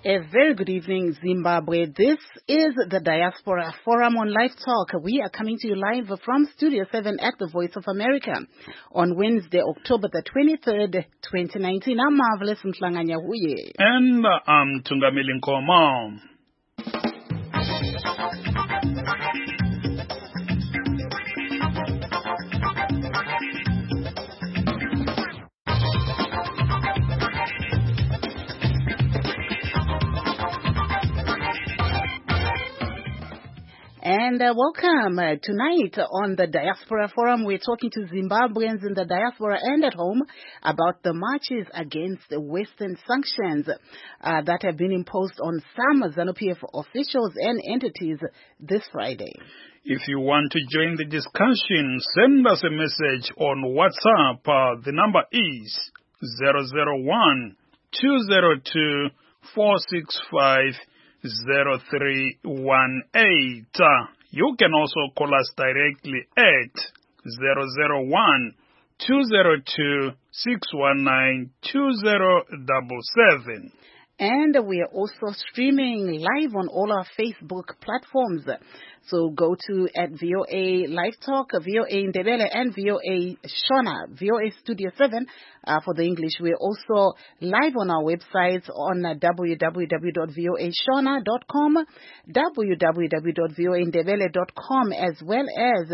A very good evening, Zimbabwe. This is the Diaspora Forum on Live Talk. We are coming to you live from Studio 7 at the Voice of America on Wednesday, October the 23rd, 2019. I'm Marvelous Mhlanganya Huye. And I'm Tungamili Nkomo. And welcome. Tonight on the Diaspora Forum, we're talking to Zimbabweans in the diaspora and at home about the marches against the Western sanctions that have been imposed on some ZANU-PF officials and entities this Friday. If you want to join the discussion, send us a message on WhatsApp. The number is 001 202 465 0318. You can also call us directly at 001 202 619 2077. And we are also streaming live on all our Facebook platforms. So go to at VOA Live Talk, VOA Ndebele, and VOA Shona, VOA Studio 7 for the English. We're also live on our websites on www.voashona.com, www.voandebele.com, as well as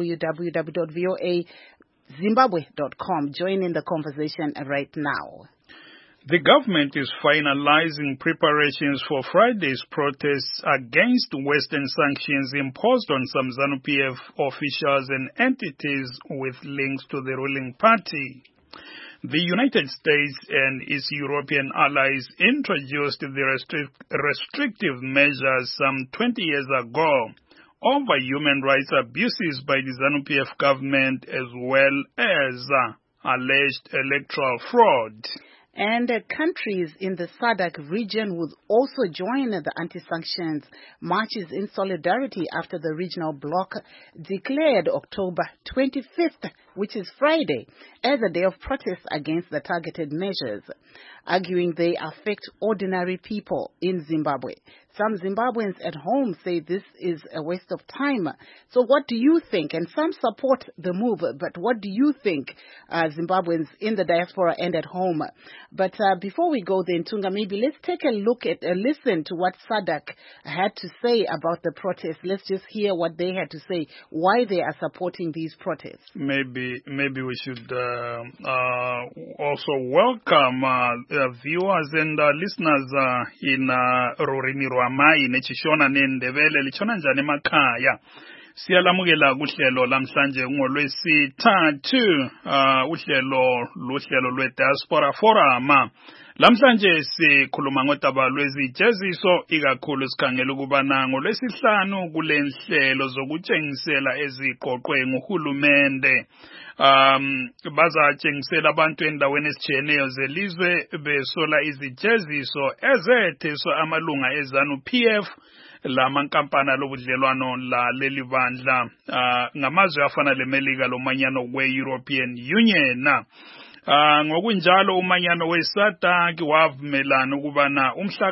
www.voazimbabwe.com. Join in the conversation right now. The government is finalizing preparations for Friday's protests against Western sanctions imposed on some ZANU-PF officials and entities with links to the ruling party. The United States and its European allies introduced the restrictive measures some 20 years ago over human rights abuses by the ZANU-PF government as well as alleged electoral fraud. And countries in the SADC region will also join the anti-sanctions marches in solidarity after the regional bloc declared October 25th, which is Friday, as a day of protest against the targeted measures, arguing they affect ordinary people in Zimbabwe. Some Zimbabweans at home say this is a waste of time. So what do you think? And some support the move, but what do you think, Zimbabweans in the diaspora and at home? But before we go there, Tunga, maybe let's take a listen to what SADC had to say about the protests. Let's just hear what they had to say, why they are supporting these protests. Maybe we should also welcome viewers and listeners in Rurimi Rwamai nechishona nendebele lichona njani emakhaya. Siyalamukela kuhlelo lamhlanje ngolwesithathu uhlelo lwe-Diaspora Forum. Lamhlanje sikhuluma ngodaba lwezijeziso ikakhulu sikhangela ukubana ngolwesihlanu kulenhlelo zokutshengisela eziqoqwe nguhulumende bazatshengisela abantu endaweni ezitshiyeneyo zelizwe besola izijeziso ezetheswa amalunga eZANU-PF lamankampani lobudlelwano la leli bandla ngamazwe afana leMelika lomanyano we-European Union. Ngokunjalo umanyano we-SADC wavumelana ukubana umhla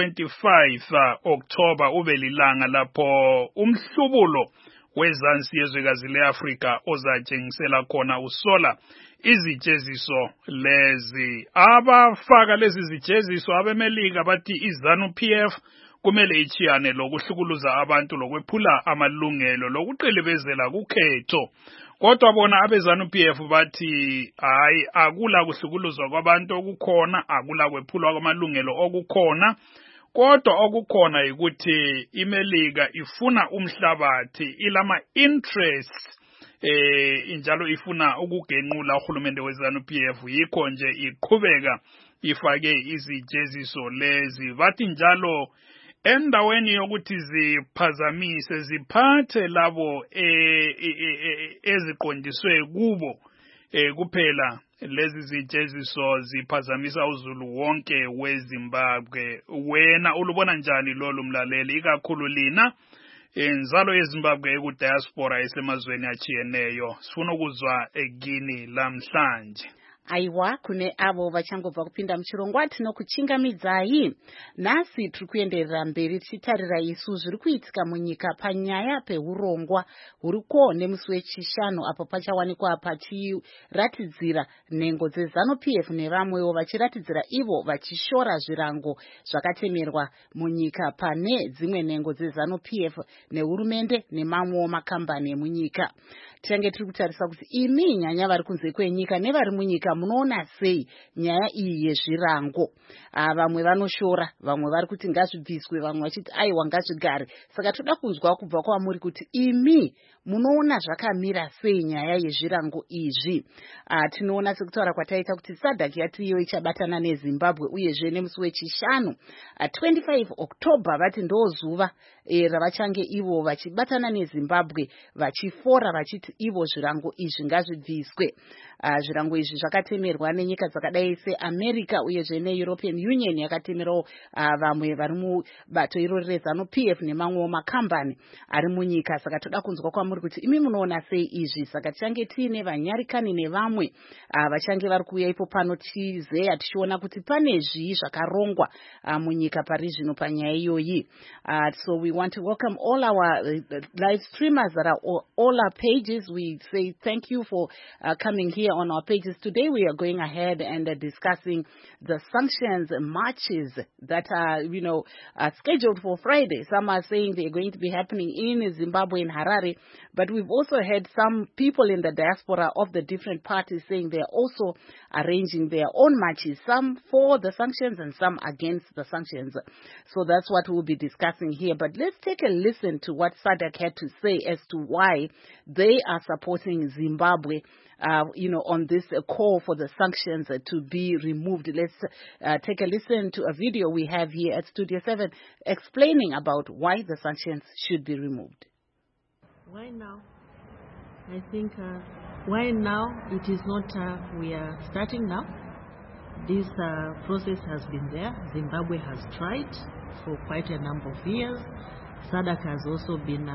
ka-25 October ube lilanga lapho umhlubulo wezansi yezwekazi le-Afrika ozatshengisela khona usola izijeziso lezi. Abafaka lezi zijeziso abemelika bathi iZANU-PF kumele ichiyane lokuhlukuluza abantu lokwephula amalungelo lokuqilibezela kukhetho. Kodwa bona abeZANU-PF bathi hayi akula kuhlukuluzwa kwabantu okukhona, akula kwephulwa kwamalungelo okukhona. Kodwa okukhona ukuthi iMelika ifuna umhlabathi ilama interests injalo ifuna ukugenqula uhulumende weZANU-PF, yikho nje iqhubeka ifake izijeziso lezi. Bathi njalo endaweni yokuthi ziphazamise ziphathe labo eziqondiswe kubo kuphela, lezi zijeziso ziphazamisa uzulu wonke weZimbabwe. Wena ulubona njani lolu mlaleli, ikakhulu lina inzalo yeZimbabwe ekudiaspora esemazweni achiyeneyo? Sifuna ukuzwa ekini lamhlanje. Aiwa, kune avo vachangobva kupinda muchirongwa tinokuchingamidzai. Nhasi tiri kuenderera mberi tichitarira isu zviri kuitika munyika panyaya peurongwa huriko nemusi wechishanu apo pachawanikwa pachiratidzira nhengo dzeZANU-PF nevamwewo vachiratidzira ivo vachishora zvirango zvakatemerwa munyika pane dzimwe nhengo dzeZANU-PF nehurumende nemamwewo makambani emunyika. Tichange tiri kutarisa kuti imi nyanya vari kunze kwenyika nevari munyika munoona sei nyaya iyi yezvirango. Vamwe vanoshora, vamwe vari kuti ngazvibviswe, vamwe vachiti aiwa ngazvigare. Saka toda kunzwa kubva kwamuri kuti imi munoona zvakamira sei nyaya yezvirango izvi. Tinoona sekutaura kwataita kuti SADC yatiyo ichabatana neZimbabwe uyezve nemusi wechishanu 25 October vati ndozuva ravachange ivo vachibatana neZimbabwe vachifora vachiti ivo zvirango izvi ngazvibviswe. Zvirango izvi zvakatemerwa nenyika dzakadai seAmerica uyezve neEuropean Union yakatemerawo vamwe vari mubato irori reZANU-PF nemamwewo makambani ari munyika. Saka toda kunzwa kwamuri kuti imi munoona sei izvi. Saka tichange tiine vanyarikani nevamwe vachange vari kuuya ipo pano tichizeya tichiona kuti pane zvii zvakarongwa munyika pari zvino panyaya iyoyi. So we want to welcome all our live streamers that are all our pages. We say thank you for coming here on our pages. Today we are going ahead and discussing the sanctions marches that are, scheduled for Friday. Some are saying they're going to be happening in Zimbabwe, in Harare, but we've also had some people in the diaspora of the different parties saying they're also arranging their own marches, some for the sanctions and some against the sanctions. So that's what we'll be discussing here. But let's take a listen to what SADC had to say as to why they are supporting Zimbabwe, on this call for the sanctions to be removed. Let's take a listen to a video we have here at Studio 7 explaining about why the sanctions should be removed. Why now? I think why now? It is not we are starting now. This process has been there. Zimbabwe has tried for quite a number of years. SADC has also been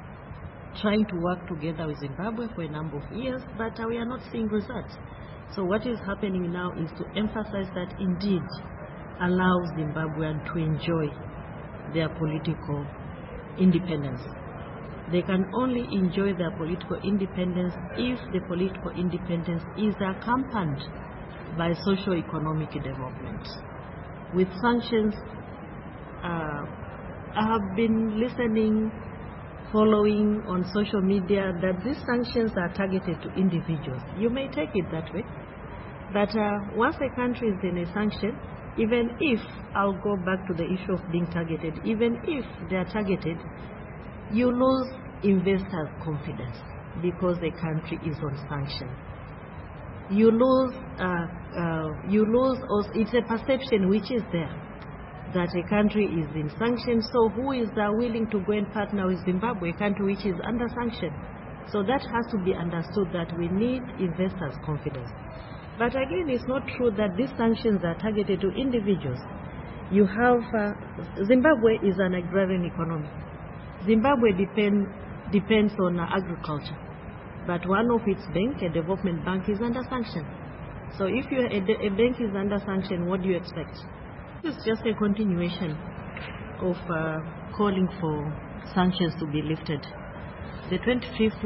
trying to work together with Zimbabwe for a number of years, but we are not seeing results. So what is happening now is to emphasize that indeed allows Zimbabweans to enjoy their political independence. They can only enjoy their political independence if the political independence is accompanied by socio-economic development. With sanctions, I have been listening, following on social media that these sanctions are targeted to individuals. You may take it that way. But once a country is in a sanction, even if, I'll go back to the issue of being targeted, even if they are targeted, you lose investors' confidence because the country is on sanction. You lose also, it's a perception which is there that a country is in sanction, so who is willing to go and partner with Zimbabwe, a country which is under sanction? So that has to be understood that we need investors' confidence. But again, it's not true that these sanctions are targeted to individuals. You have, Zimbabwe is an agrarian economy. Zimbabwe depends on agriculture. But one of its banks, a development bank, is under sanction. So if a bank is under sanction, what do you expect? It's just a continuation of calling for sanctions to be lifted. The 25th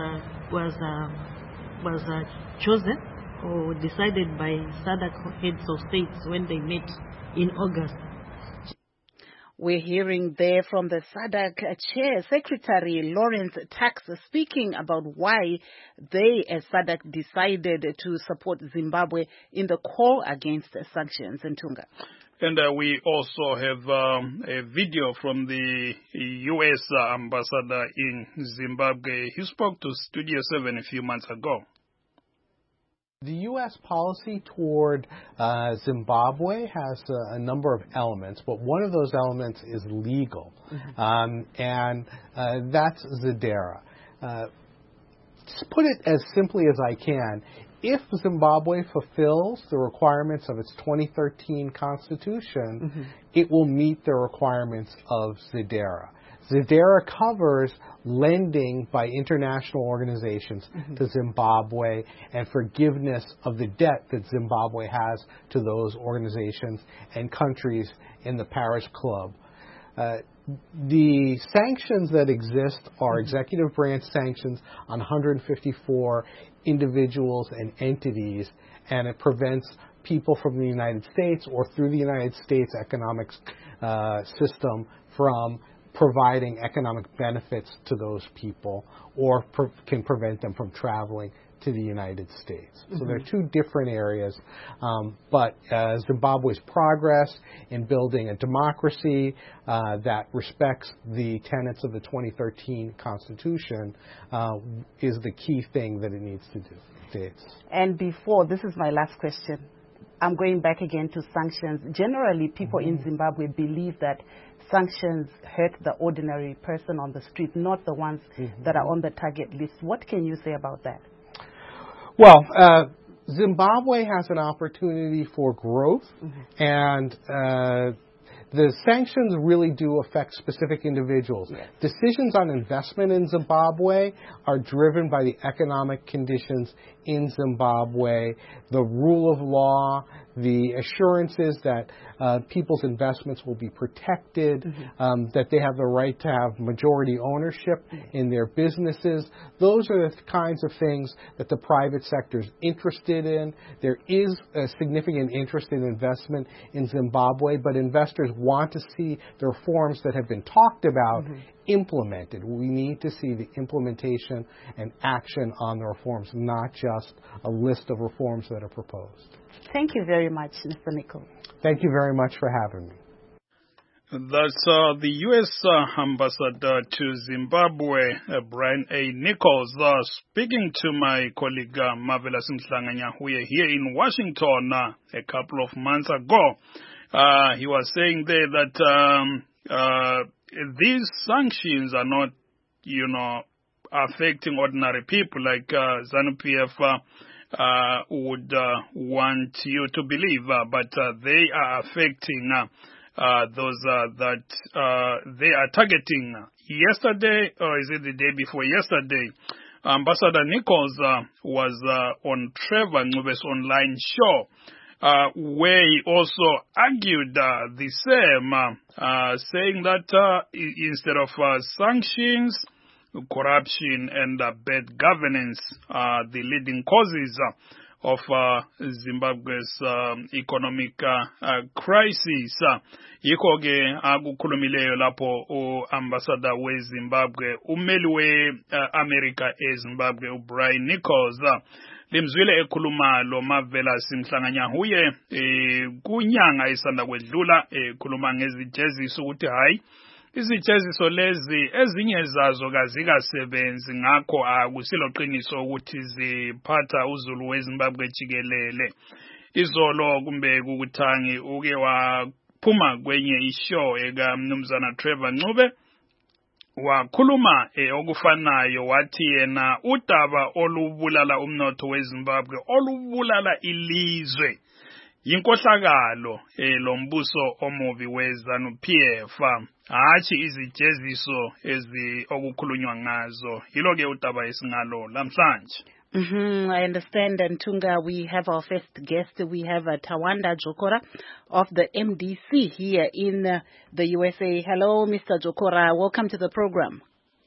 was chosen or decided by SADC heads of states when they met in August. We're hearing there from the SADC Chair Secretary Lawrence Tax speaking about why they as SADC decided to support Zimbabwe in the call against sanctions. And Tunga. And we also have a video from the U.S. ambassador in Zimbabwe. He spoke to Studio 7 a few months ago. The U.S. policy toward Zimbabwe has a number of elements, but one of those elements is legal, and that's ZDERA. To put it as simply as I can, if Zimbabwe fulfills the requirements of its 2013 constitution, it will meet the requirements of ZDERA. ZEDERA covers lending by international organizations to Zimbabwe and forgiveness of the debt that Zimbabwe has to those organizations and countries in the Paris Club. The sanctions that exist are executive branch sanctions on 154 individuals and entities, and it prevents people from the United States or through the United States economic system from providing economic benefits to those people, or can prevent them from traveling to the United States. So there are two different areas, but Zimbabwe's progress in building a democracy that respects the tenets of the 2013 Constitution is the key thing that it needs to do. And before, this is my last question. I'm going back again to sanctions. Generally, people in Zimbabwe believe that sanctions hurt the ordinary person on the street, not the ones that are on the target list. What can you say about that? Well, Zimbabwe has an opportunity for growth, and the sanctions really do affect specific individuals. Yes. Decisions on investment in Zimbabwe are driven by the economic conditions in Zimbabwe, the rule of law, the assurances that people's investments will be protected, that they have the right to have majority ownership in their businesses. Those are the kinds of things that the private sector is interested in. There is a significant interest in investment in Zimbabwe, but investors want to see the reforms that have been talked about implemented. We need to see the implementation and action on the reforms, not just a list of reforms that are proposed. Thank you very much, Mr. Nicol. Thank you very much for having me. That's the U.S. ambassador to Zimbabwe, Brian A. Nichols, speaking to my colleague Marvelous Mhlanganya, who are here in Washington a couple of months ago. He was saying there that these sanctions are not, affecting ordinary people like ZANU-PF would want you to believe, but they are affecting those that they are targeting. Yesterday, or is it the day before yesterday, Ambassador Nichols was on Trevor Ncubes's online show, where he also argued the same, saying that instead of sanctions, corruption and bad governance are the leading causes of Zimbabwe's economic crisis. Yikho ke akukhulumileyo lapho ambassador weZimbabwe, ummeli we-America eZimbabwe uBrian Nichols, limzwile ekhuluma lo Marvelous Mhlanganya huye kunyanga isanda kwedlula ekhuluma ngezijeziso ukuthi hayi izijeziso lezi ezinye zazo kazikasebenzi, ngakho akusilo qiniso ukuthi ziphatha uzulu weZimbabwe jikelele. Izolo kumbe kukuthangi uke waphuma kwenye ishow ekaMnumzana Trevor Ncube wakhuluma okufanayo, wathi yena udaba olubulala umnotho weZimbabwe, olubulala ilizwe, yinkohlakalo lombuso omubi weZANU-PF, hathi izijeziso ezi okukhulunywa ngazo. Yilo ke udaba esingalo lamhlanje. I understand, Ntunga. We have our first guest. We have Tawanda Jokora of the MDC here in the USA. Hello, Mr. Jokora. Welcome to the program.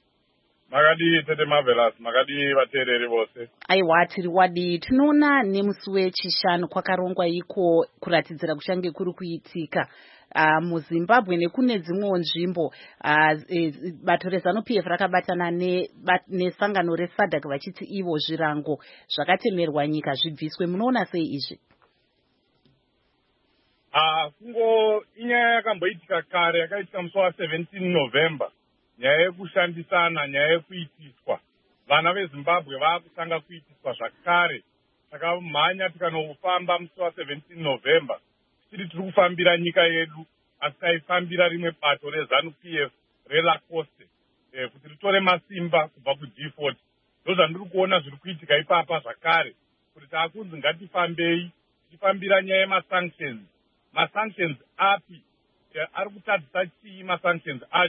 Magadi tete Marvelous, magadi vateereri vose. Aiwa, tiri wadi tinoona nemusi wechishanu kwakarongwa iko kuratidzira kuchange kuri kuitika muZimbabwe nekune dzimwewo nzvimbo. Bato reZANU-PF rakabatana nesangano reSADC vachiti ivo zvirango zvakatemerwa nyika zvibviswe. Munoona sei izvi? Kungo inyaya yakamboitika kare, yakaitika musi wa17 November. Nyaya yekushandisana, nyaya yekuitiswa. Vana veZimbabwe vaakutanga kuitiswa zvakare. Saka mhanya tikanofamba musi wa17 November. Tiri kufambira nyika yedu, asi taifambira rimwe bato reZANU-PF reLacoste, kuti ritore masimba kubva kuD40. Ndozvandiri kuona zviri kuitika ipapa zvakare, kuti taakunzi ngatifambei, tichifambira nyaya yemasanctions. Masanctions api? Ari kutadzisa chii masanctions acho?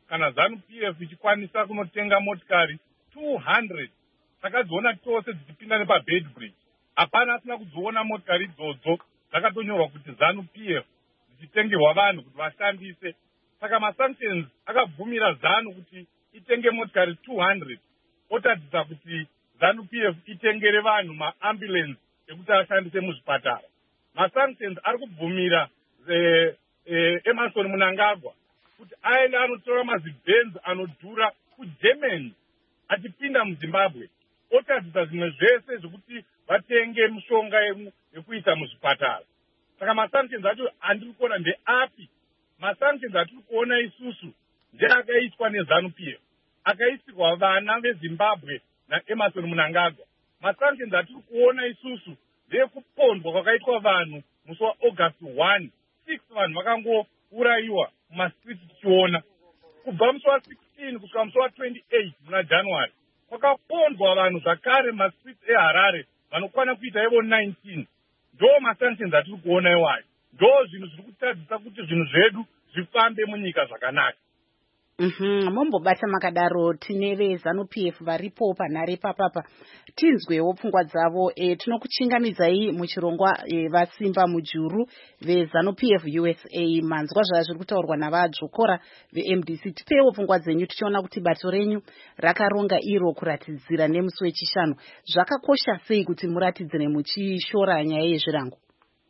kana ZANU-PF ichikwanisa kunotenga motikari 200 takadziona tose dzichipinda nepabed bridge. Hapana asina kudziona motikari idzodzo dzakatonyorwa kuti ZANU-PF dzichitengerwa vanhu kuti vashandise. Saka masanctions akabvumira ZANU kuti itenge motikari 200 otadzisa kuti ZANU-PF itengere vanhu maambulance ekuti ashandise muzvipatara. Masanctions ari kubvumira Emerson Mnangagwa kuti aende anotora mazibhenz anodhura kuGermany achipinda muZimbabwe otadzisa zvimwe zvese zvokuti vatenge mishonga yekuisa muzvipatara. Saka masanctions acho andiri kuona ndeapi. Masanctions atiri kuona isusu ndeakaitwa neZANU-PF, akaisirwa vana veZimbabwe naEmerson Mnangagwa. Masanctions atiri kuona isusu ndekupondwa kwakaitwa vanhu musi waAugust 1, 6 vanhu vakangourayiwa mumastreet tichiona. Kubva musi wa16 kusvika musi wa28 muna January kwakapondwa vanhu zvakare mumastreet eHarare vanokwana kuita ivo 19. Ndo masanctions atiri kuona iwayo. Ndo zvinhu zviri kutadzisa kuti zvinhu zvedu zvifambe munyika zvakanaka. Mumbobata makadaro tine veZANU-PF varipo panhare papapa tinzwewo pfungwa dzavo. Tinokuchingamidzai muchirongwa vasimba mujuru veZANU-PF USA. Manzwa zvazviri kutaurwa navadzvokora veMDC. Tipewo pfungwa dzenyu tichiona kuti bato renyu rakaronga iro kuratidzira nemusi wechishanu. Zvakakosha sei kuti muratidzire muchishora nyaya yezvirango?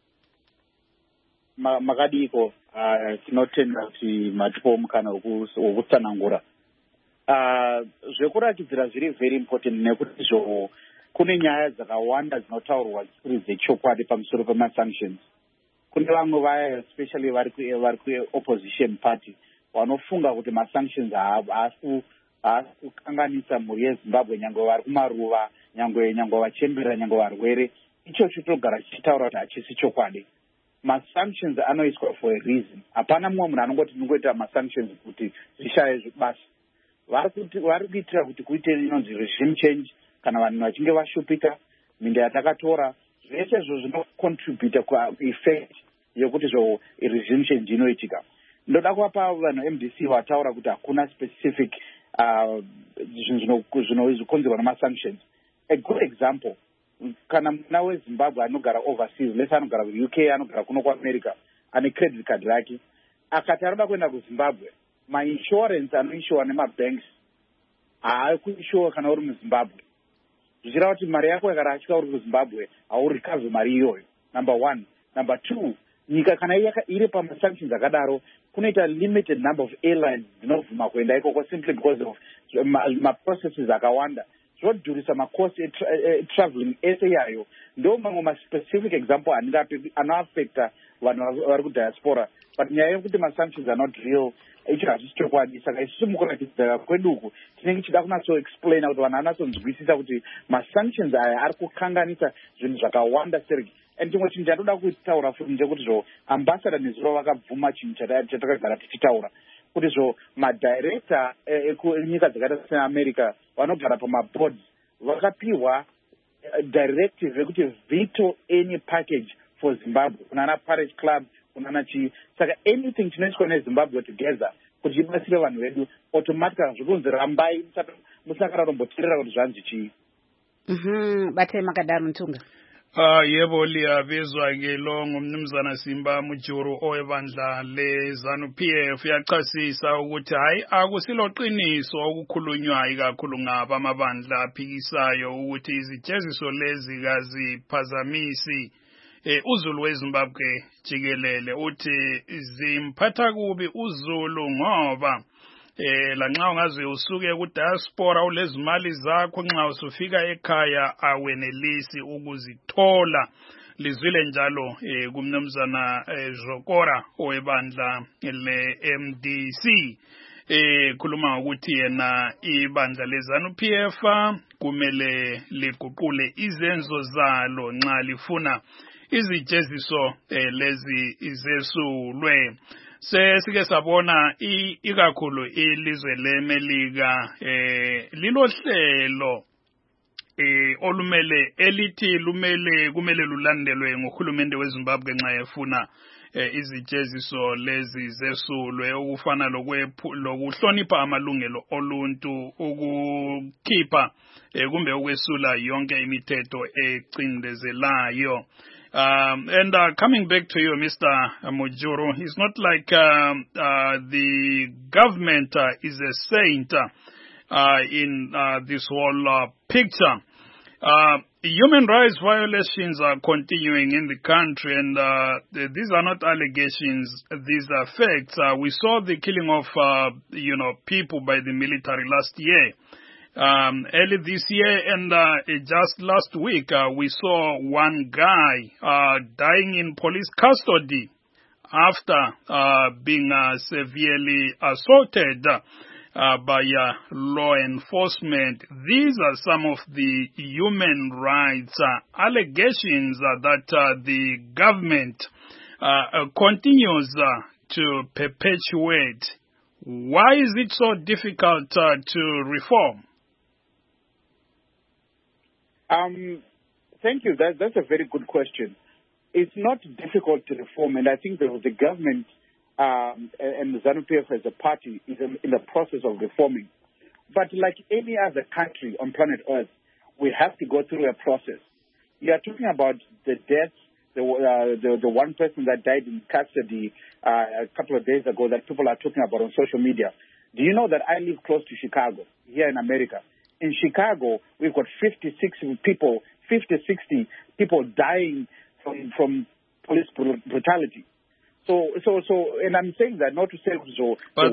Makadiko tinotenda kuti matipo mukana wokutsanangura. Zvekuratidzira zviri very important nekuti kune nyaya dzakawanda dzinotaurwa dzisiri dzechokwadi pamusoro pemasanctions. Kune vamwe vaya especially vari kuopposition party vanofunga kuti masanctions haasi kukanganisa mhuri yeZimbabwe, nyangwe vari kumaruva, nyangwe vachembera, nyangwe varwere. Ichocho togara tichitaura kuti hachisi chokwadi. Masanctions anoiswa for a reason. Hapana mumwe munhu anongoti ndingoita masanctions kuti zvishaye basa. Vari kuitira kuti kuite inonzi regime change kana vanhu vachinge vashupika minda yatakatora. Zvese izvo zvinocontribute kueffect yekuti regime change inoitika. Ndoda kuvapa vanhu MDC vataura kuti hakuna specific zvinokonzerwa nemasanctions. A good example, kana mwana weZimbabwe anogara overseas, lese anogara kuUK, anogara kuno kuAmerica, ane credit card rake, akati anoda kuenda kuZimbabwe, mainsurance anoinshuwa nemabanks haakuinshuwa kana uri muZimbabwe. Zvichireva kuti mari yako yakarashika uri kuZimbabwe haurecover mari iyoyo. Number one. Number two, nyika kana iri pamasanctions akadaro, kunoita limited number of airlines dzinobvuma kuenda ikoko simply because of maprocesses akawanda. Zvodhurisa macost traveling ese yayo. Ndo mamwe maspecific example anoaffecta vanhu vari kudiaspora. But nyaya yekuti masanctions are not real, icho hazvisi chokwadi. Saka isusu mukuratidza kwedu uku tinenge tichida kunatsoexplaina kuti vanhu vanatsonzwisisa kuti masanctions aya ari kukanganisa zvinhu zvakawanda Sergei. And chimwe chinhu chandinoda kutaura futi ndechekuti ambassador nezuro vakabvuma chinhu chatakagara tichitaura kuti madirector ekunyika dzakaita seAmerica vanogara pamaboards vakapiwa directive yekuti veto any package for Zimbabwe kunana Parish Club kunana chii. Saka anything chinoiswa neZimbabwe together kuti ibatsire vanhu vedu automatically zvokunzi rambai musakararomboteerera kuti zvanzi chii. Batai makadaro Ntunga. Yebo liyavezwa-ke lo ngumnumzana Simba Mujuru owebandla leZANU-PF yachasisa ukuthi hayi akusilo qiniso okukhulunywa ikakhulu ngaba amabandla aphikisayo ukuthi izijeziso lezi kaziphazamisi uZulu weZimbabwe jikelele. Uthi zimphatha kubi uZulu ngoba lanxa ungaze usuke kudiaspora ulezimali zakho nxa usufika ekhaya awenelisi ukuzithola. Lizwile njalo kumnumzana Zhokora owebandla leMDC khuluma ukuthi yena ibandla leZANU-PF kumele liguqule izenzo zalo nxa lifuna izijeziso lezi izesulwe. Sike sabona ikakhulu ilizwe leMelika lilohlelo olumele elithi kumele lulandelwe nguhulumende weZimbabwe nxa efuna izijeziso lezi zesulwe ukufana lokuhlonipha amalungelo oluntu ukukhipha kumbe ukwesula yonke imithetho ecindezelayo. And coming back to you, Mr. Mujuru, it's not like the government is a saint in this whole picture. Human rights violations are continuing in the country, and these are not allegations; these are facts. We saw the killing of, people by the military last year, early this year, and just last week we saw one guy dying in police custody after being severely assaulted by law enforcement. These are some of the human rights allegations that the government continues to perpetuate. Why is it so difficult to reform? Thank you. That's a very good question. It's not difficult to reform, and I think that the government and the ZANU-PF as a party is in the process of reforming. But like any other country on planet Earth, we have to go through a process. You are talking about the deaths, the one person that died in custody a couple of days ago that people are talking about on social media. Do you know that I live close to Chicago, here in America? In Chicago, we've got 50, 60 people dying from police brutality. So, and I'm saying that not to say so. But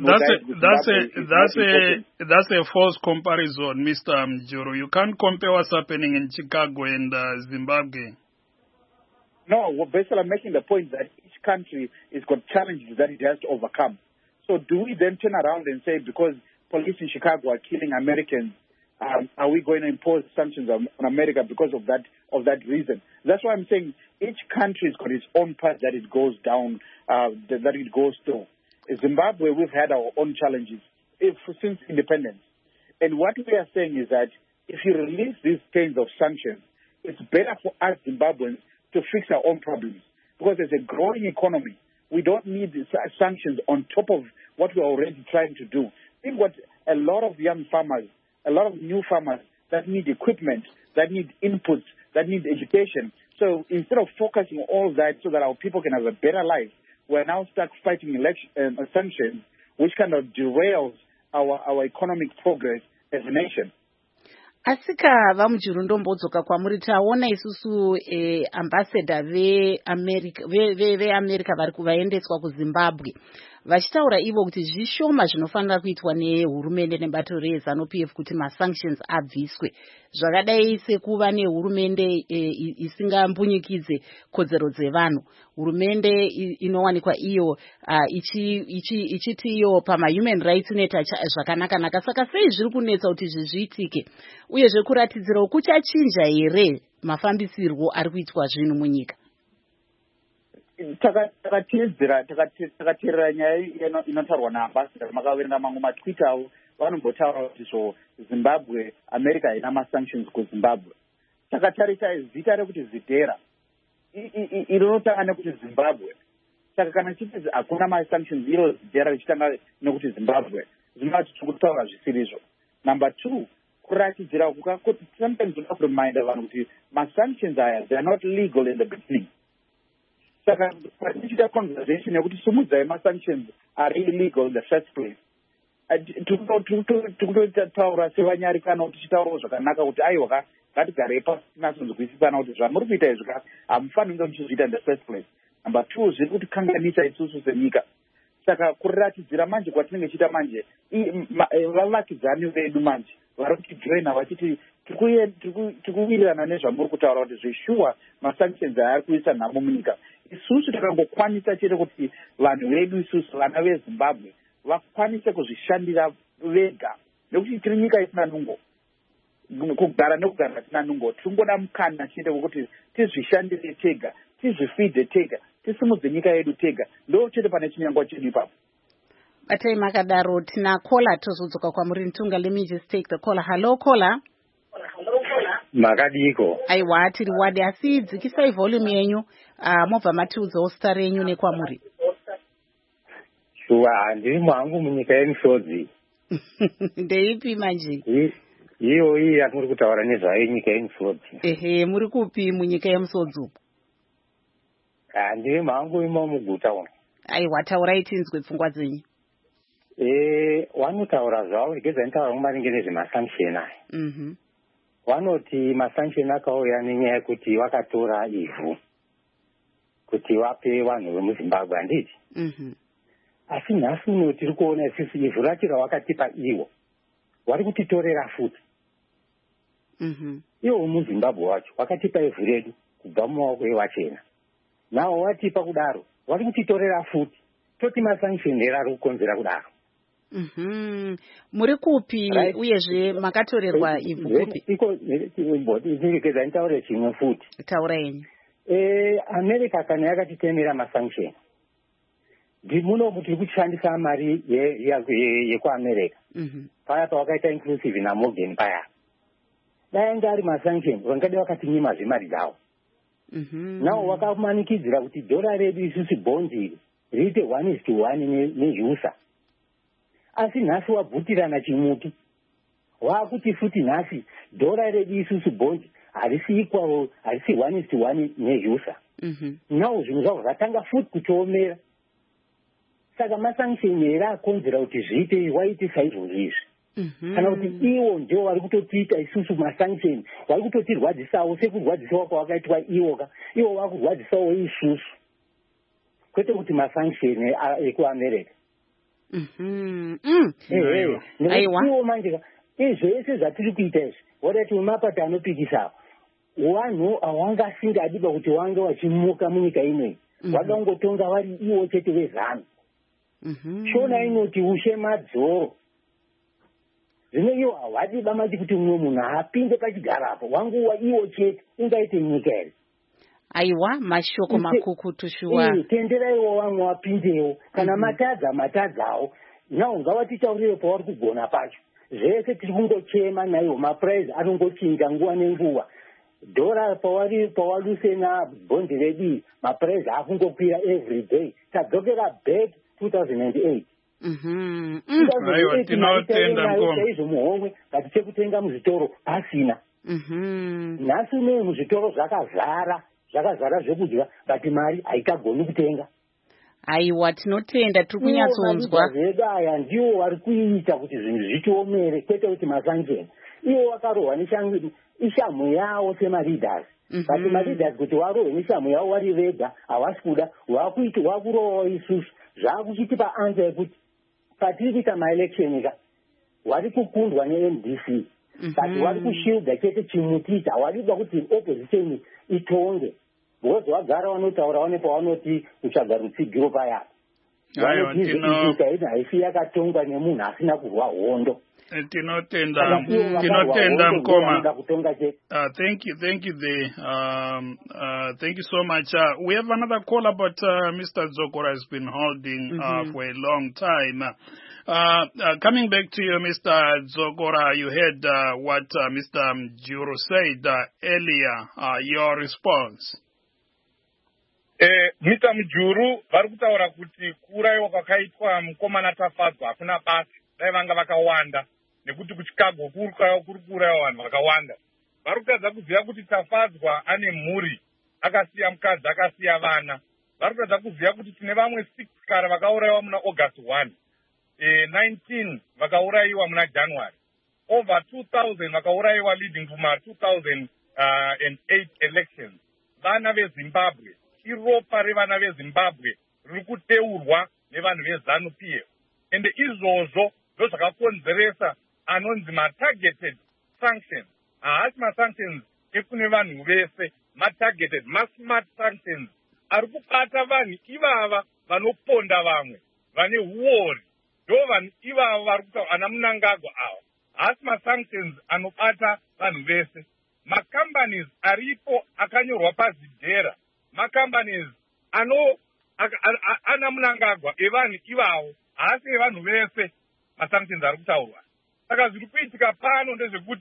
that's a false comparison, Mr. Mujuru. You can't compare what's happening in Chicago and Zimbabwe. No, well, basically I'm making the point that each country has got challenges that it has to overcome. So do we then turn around and say because police in Chicago are killing Americans, are we going to impose sanctions on America because of that reason? That's why I'm saying each country has got its own path that it goes down, that it goes through. In Zimbabwe, we've had our own challenges since independence. And what we are saying is that if you release these kinds of sanctions, it's better for us Zimbabweans to fix our own problems. Because there's a growing economy. We don't need sanctions on top of what we're already trying to do. I think what a lot of young farmers, a lot of new farmers that need equipment, that need inputs, that need education. So instead of focusing on all that so that our people can have a better life, we're now stuck fighting sanctions, which kind of derails our economic progress as a nation. Asika vamujuru ndombodzoka kwamuri taona isusu ambassador veAmerica vari kuvaendeswa kuZimbabwe vachitaura ivo kuti zvishoma zvinofanira kuitwa nehurumende nebato reZANU-PF kuti masanctions abviswe zvakadai sekuva nehurumende isingambunyikidze kodzero dzevanhu, hurumende inowanikwa iyo ichiti iyo pamahuman rights inoita zvakanaka-naka. Saka sei zviri kunetsa kuti zviitike uyezve kuratidzirawo kuchachinja here mafambisirwo ari kuitwa zvinhu munyika? Takateerera nyaya inotaurwa naambassador makaverenga mamwe matwiti avo vanombotaura kuti so Zimbabwe, America haina masanctions kuZimbabwe. Takatarisa zita rekuti Zidera inotanga nekuti Zimbabwe. Saka kana chiti hakuna masanctions iro Zidera richitanga nekuti Zimbabwe, zvinova tiri kutaura zvisirizvo. Number two, kuratidzira sometimes we have to remind vanhu kuti masanctions aya they are not legal in the beginning. Saka patichita conversation yekuti sumudzai masanctions are illegal in the first place. Tikutotaura sevanyari kana kuti tichitaurawo zvakanaka kuti aiwa ngatigarei pasi tinasonzwisisana kuti zvamuri kuita izvi hamufaniri kunge muchizviita in the first place. Number two, zviri kutikanganisa isusu senyika. Saka kuratidzira manje kwatinenge chiita manje vavakidzani vedu manje vari kutijoina vachiti tikuwirirana nezvamuri kutaura kuti zvishuwa masanctions ari kuisa nhamo munyika. Isusu takangokwanisa chete kuti vanhu vedu isusu vana veZimbabwe vakwanise kuzvishandira vega nekuti tiri nyika isina nungo, kugara nekugara tisina nungo. Tiringoda mukana chete wekuti tizvishandire tega, tizvifidhe tega, tisimudze nyika yedu tega. Ndo chete pane chinyangwa chedu ipapo. Batai makadaro tina caller tozodzoka kwamuri Ntunga. Let me just take the caller. Hello caller. Hello caller. Makadiko. Aiwa tiri wadi asi dzikisai volume yenyu mobva matiudzawo zita renyu nekwamuri. Shuwa ndiri mwangu munyika yemisodzi. Ndeipi manje? Iyo iyi yamuri kutaura nezvayo nyika yemisodzi. Ehe, muri kupi munyika yemisodzi upo? Ndiri mwangu imo muguta umo. Aiwa taurai tinzwe pfungwa dzenyu. Wanotaura zvavo rigedza nitaura maringe nezvemasanction aya. Vanoti masanction akauya nenyaya yekuti vakatora ivhu kuti vape vanhu vemuZimbabwe handiti. Asi nhasi uno tiri kuona isusu ivhu racho ravakatipa ivo vari kutitorera futi. Ivo muZimbabwe wacho vakatipa ivhu redu kubva mumaoko evachena. Navo vatipa kudaro vari kutitorera futi. Toti masanction era ari kukonzera kudaro. Muri kupi uyezve makatorerwa ivhu kupi? Ndirikedza nitaure chimwe futi. Taura yenyu. America kana yakatitemera masanction. Munomu tiri kushandisa mari yekuamerica. Paya pawakaita inclusive naMorgan paya. Dai anga ari masanction vangade vakatinyima zvemari dzavo. Nao vakamanikidzira kuti dhora redu isusu bhondi riite 1:1 neUSA. Asi nhasi wabhutirana chimuti. Wakuti futi nhasi dhora redu isusu bhondi harisi 1:1 neUSA. Nao zvinhu zvavo zvatanga futi kutoomera. Saka masanction era akonzera kuti zviite waitisa izvozvo izvi. Kana kuti iwo ndio vari kutotiita isusu masanction vari kutotirwadzisawo sekurwadzisawo kwavakaitwa iwo vakurwadzisawo isusu. Kwete kuti masanction ekuamerica. Iwo manje zvese zvatiri kuita izvi wadati mapata anopikisawo vanhu hawangasingadiba kuti wange wachimuka munyika inoyi. Wadangotonga vari iwo chete vezano. Shona inoti ushe madzoro. Zvino iwo havadiba mati kuti mumwe munhu apinde pachigarapo wanguwa iwo chete ingaite nyika here. Aiwa mashoko makukutu shuwa. Tenderaiwo vamwe wapindewo kana matadzawo. Nao ngavatitaurire pavari kugona pacho. Zvese tiri kungochema naiwo mapuraizi anongochinja nguva nenguva. Dhora pawaduse nabhondi redu mapuraizi akungokwira every day. Tadzokera back 2008. Izvo muhomwe ngati chekutenga muzvitoro pasina. Nhasi unowu muzvitoro zvakazara zvekudya ngati mari haikagoni kutenga. Aiwa tinotenda tiri kunyatsonzwa. Zvedu aya ndiwo vari kuita kuti zvinhu zvitiomere kwete kuti masanction. Iwo vakarohwa neshamhu yavo semareaders. But mareaders kuti varohwe neshamhu yavo vari vega havasi kuda vakurohwawo isusu. Zvakuchitipa anza yekuti patiri kuita maelection vari kukundwa neMDC. But vari kushilda chete chimutita havadiba kuti opposition itonge. Bozi vagara vanotaura vane pavanoti kutsvaga rutsigiro paya. Nyika ino haisi yakatongwa nemunhu asina kurwa hondo. Tinotenda Mkoma. Thank you so much. We have another caller, but Mr. Dzokora has been holding for a long time. Coming back to you, Mr. Dzokora, you heard what Mr. Mjuru said earlier. Your response? Mr. Mjuru vari kutaura kuti kuuraiwa kwakaitwa mukomana Tafadzwa hakuna basa. Dai vanga vakawanda nekuti kuChicago kuri kuuraiwa vanhu vakawanda. Vari kutadza kuziva kuti Tafadzwa ane mhuri, akasiya mukadzi, akasiya vana. Vari kutadza kuziva kuti tine vamwe 6 kare vakauraiwa muna August 1, 19 vakauraiwa muna January, over 2000 vakauraiwa leading to ma 2008 elections. Vana veZimbabwe, iropa revana veZimbabwe riri kuteurwa nevanhu veZANU-PF. Ende izvozvo ndozvakakonzeresa anonzi ma-targeted sanctions. Haasi ma-sanctions ekune vanhu vese, ma-targeted, ma-smart sanctions. Ari kubata vanhu ivava vanoponda vamwe, vane huori. Ndo vanhu ivava vari kutaura ana Mnangagwa ava. Haasi ma-sanctions anobata vanhu vese. Ma-companies aripo akanyorwa pazidhera, ma-companies ana Mnangagwa evanhu ivavo, haasi evanhu vese ma-sanctions ari kutaurwa. Saka zviri kuitika pano ndezvekuti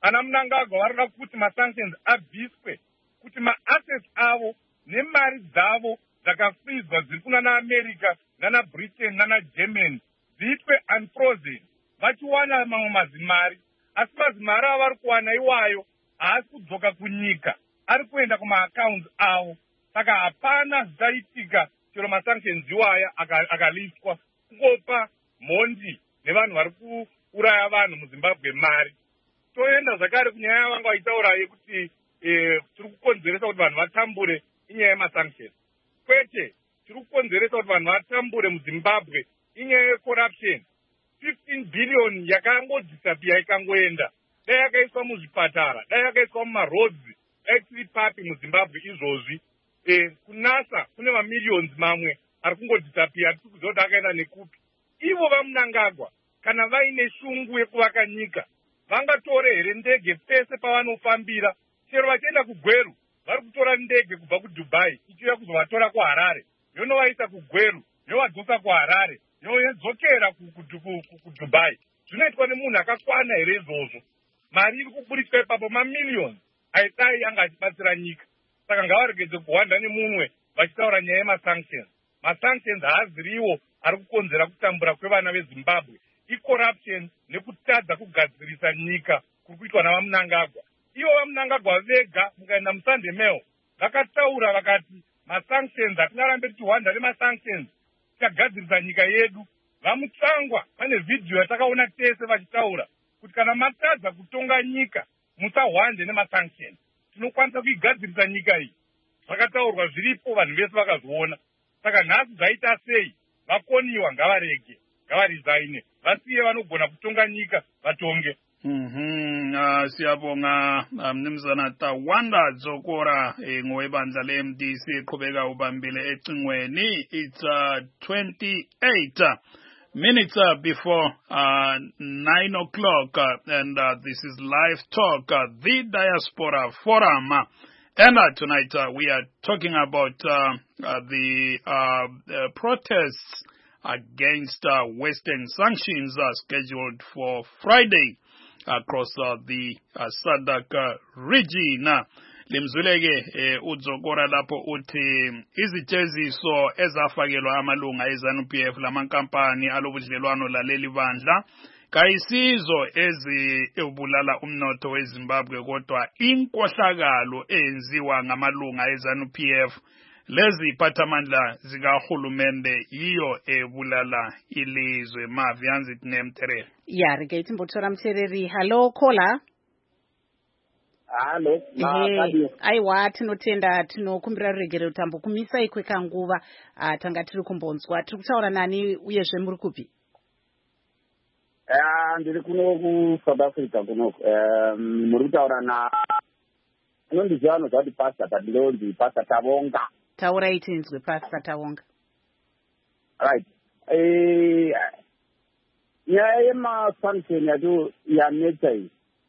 ana Mnangagwa varida kuti masanctions abviswe, kuti maassets avo nemari dzavo dzakafrizwa dziri kuna naAmerica nana Britain nana Germany dziitwe unfrozen, vachiwana mamwe mazimari. Asi mazimari avo vari kuwana iwayo haasi kudzoka kunyika, ari kuenda kumaaccounts avo. Saka hapana zvichaitika chero masanctions iwaya akalistwa, kungopa mhondi nevanhu vari kuuraya vanhu muZimbabwe mari. Toenda zvakare kunyaya yavanga vaitaura yekuti tiri kukonzeresa kuti vanhu vatambure inyaya yemasanctions. Kwete, tiri kukonzeresa kuti vanhu vatambure muZimbabwe inyaya yecorruption. 15 billion yakangodisapia ikangoenda, dai yakaiswa muzvipatara, dai yakaiswa mumarodzi, dai tiri papi muZimbabwe izvozvi. Kunasa kune mamillions mamwe ari kungodisapia, tiri kuziva kuti akaenda nekupi. Ivo vaMnangagwa kana vaine shungu yekuvaka nyika vangatore here ndege pese pavanofambira. Chero vachienda kuGweru vari kutora ndege kubva kuDubai ichiuya kuzovatora kuHarare, yonovaisa kuGweru, yovadzosa kuHarare, yodzokera kuDubai. Zvinoitwa nemunhu akakwana here izvozvo? Mari iri kuburitswa ipapo mamillions aidai anga achibatsira nyika. Saka ngavaregedze kuhwanda nemumwe vachitaura nyaya yemasanctions. Masanctions haaziriwo ari kukonzera kutambura kwevana veZimbabwe, icorruption nekutadza kugadzirisa nyika kuri kuitwa navaMnangagwa. Ivo vaMnangagwa vega mukaenda muSunday Mail vakataura vakati masanctions, hatingarambe tichihwanda nemasanctions, tichagadzirisa nyika yedu. VaMutsangwa pane vhidhiyo yatakaona tese vachitaura kuti kana matadza kutonga nyika musahwande nemasanctions, tinokwanisa kuigadzirisa nyika iyi. Zvakataurwa zviripo, vanhu vese vakazviona. Saka nhasi zvaita sei, vakoniwa ngavarege, ngavarizaine, vasiye vanogona kutonga nyika vatonge. Siyabonga Mnumzana Tawanda Dzokora ngowebandla le-MDC eqhubeka ubambile ecingweni. It's 28 minutes before 9 o'clock and this is Live Talk, the Diaspora Forum. And tonight we are talking about the protests against Western sanctions scheduled for Friday across the SADC region. Limzuleke udzokora lapho uthi iziteziso ezafakelwa amalunga eZANU-PF lamankampani alobudlelwano laleli bandla kayisizo ezibulala umnotho weZimbabwe, kodwa inkohlakalo eyenziwa ngamalunga eZANU-PF lezi pathamandla zikahulumende yiyo ebulala ilizwe. Mavi yanzi tinemtereri. Ya, rike timbotora mtereri. Hello, caller. Hello. Aiwa, tinotenda tinokumbira ruregere utambo kumisa ikwe kanguva tanga tiri kumbonzwa. Tiri kutaura nani uyezve muri kupi? Ndiri kuno kuSouth Africa kuno. Muri kutaura na anondiziva anozva kuti Pastor Padilonzi, Pastor Tavonga. Taura itinzwe Pastor Tavonga. Right. Nyaya yemasanction yacho yanetsa iyi.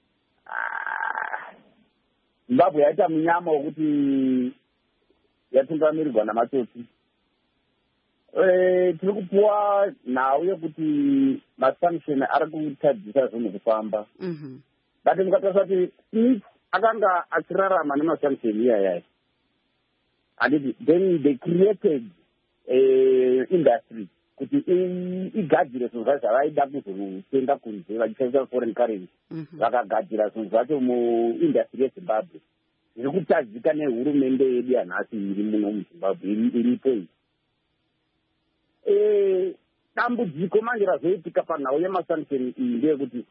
Zimbabwe yaita munyama wekuti yatungamirirwa namatsotsi. Tiri kupuwa nhau yekuti masanction ari kutadzisa zvinhu kufamba. But mukatarisa kuti Smith akanga achirarama nemasanction iyayaya. And then they created industry kuti igadzire zvinhu zvacho zvavaida kuzotenga kunze vachishandisa foreign currency. Vakagadzira zvinhu zvacho muindustry yeZimbabwe. Zviri kutadzika nehurumende yedu yanhasi iri muno muZimbabwe iripo iyi. Dambudziko manje razoitika panhau yemasanction iyi ndeyekuti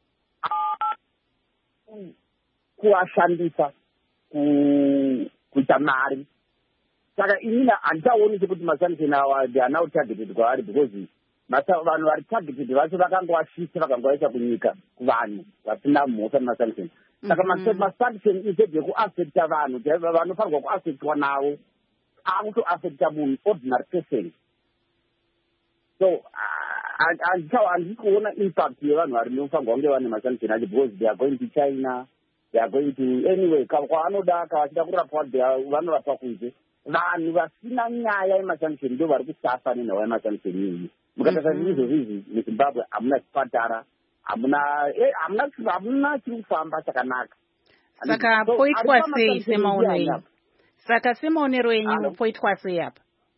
kuashandisa kuita mari. Saka inini handichaoni sekuti masanction awa haana targeted kwavari, because vanhu vari targeted vacho vakangoashisa vakangoaisa kunyika kuvanhu vasina mhosva nemasanction. Saka masanction instead yekuaffecta vanhu vanofanirwa kuaffectwa navo akutoaffecta munhu ordinary person. So handisi kuona impact yevanhu vari nofanirwa kunge vane masanction acho, because they are going to China, they are going to anyway kwavanoda kavachida kurapwa vanorapwa kunze. Vanhu vasina nyaya yemasanction ndo vari kusafa nenhau yemasanction iyi. Mukatarisa izvozvo izvi muZimbabwe hamuna chipatara, hamuna chiri kufamba chakanaka. Saka poitwa sei semaono enyu? Saka semaonero enyu poitwa sei apa?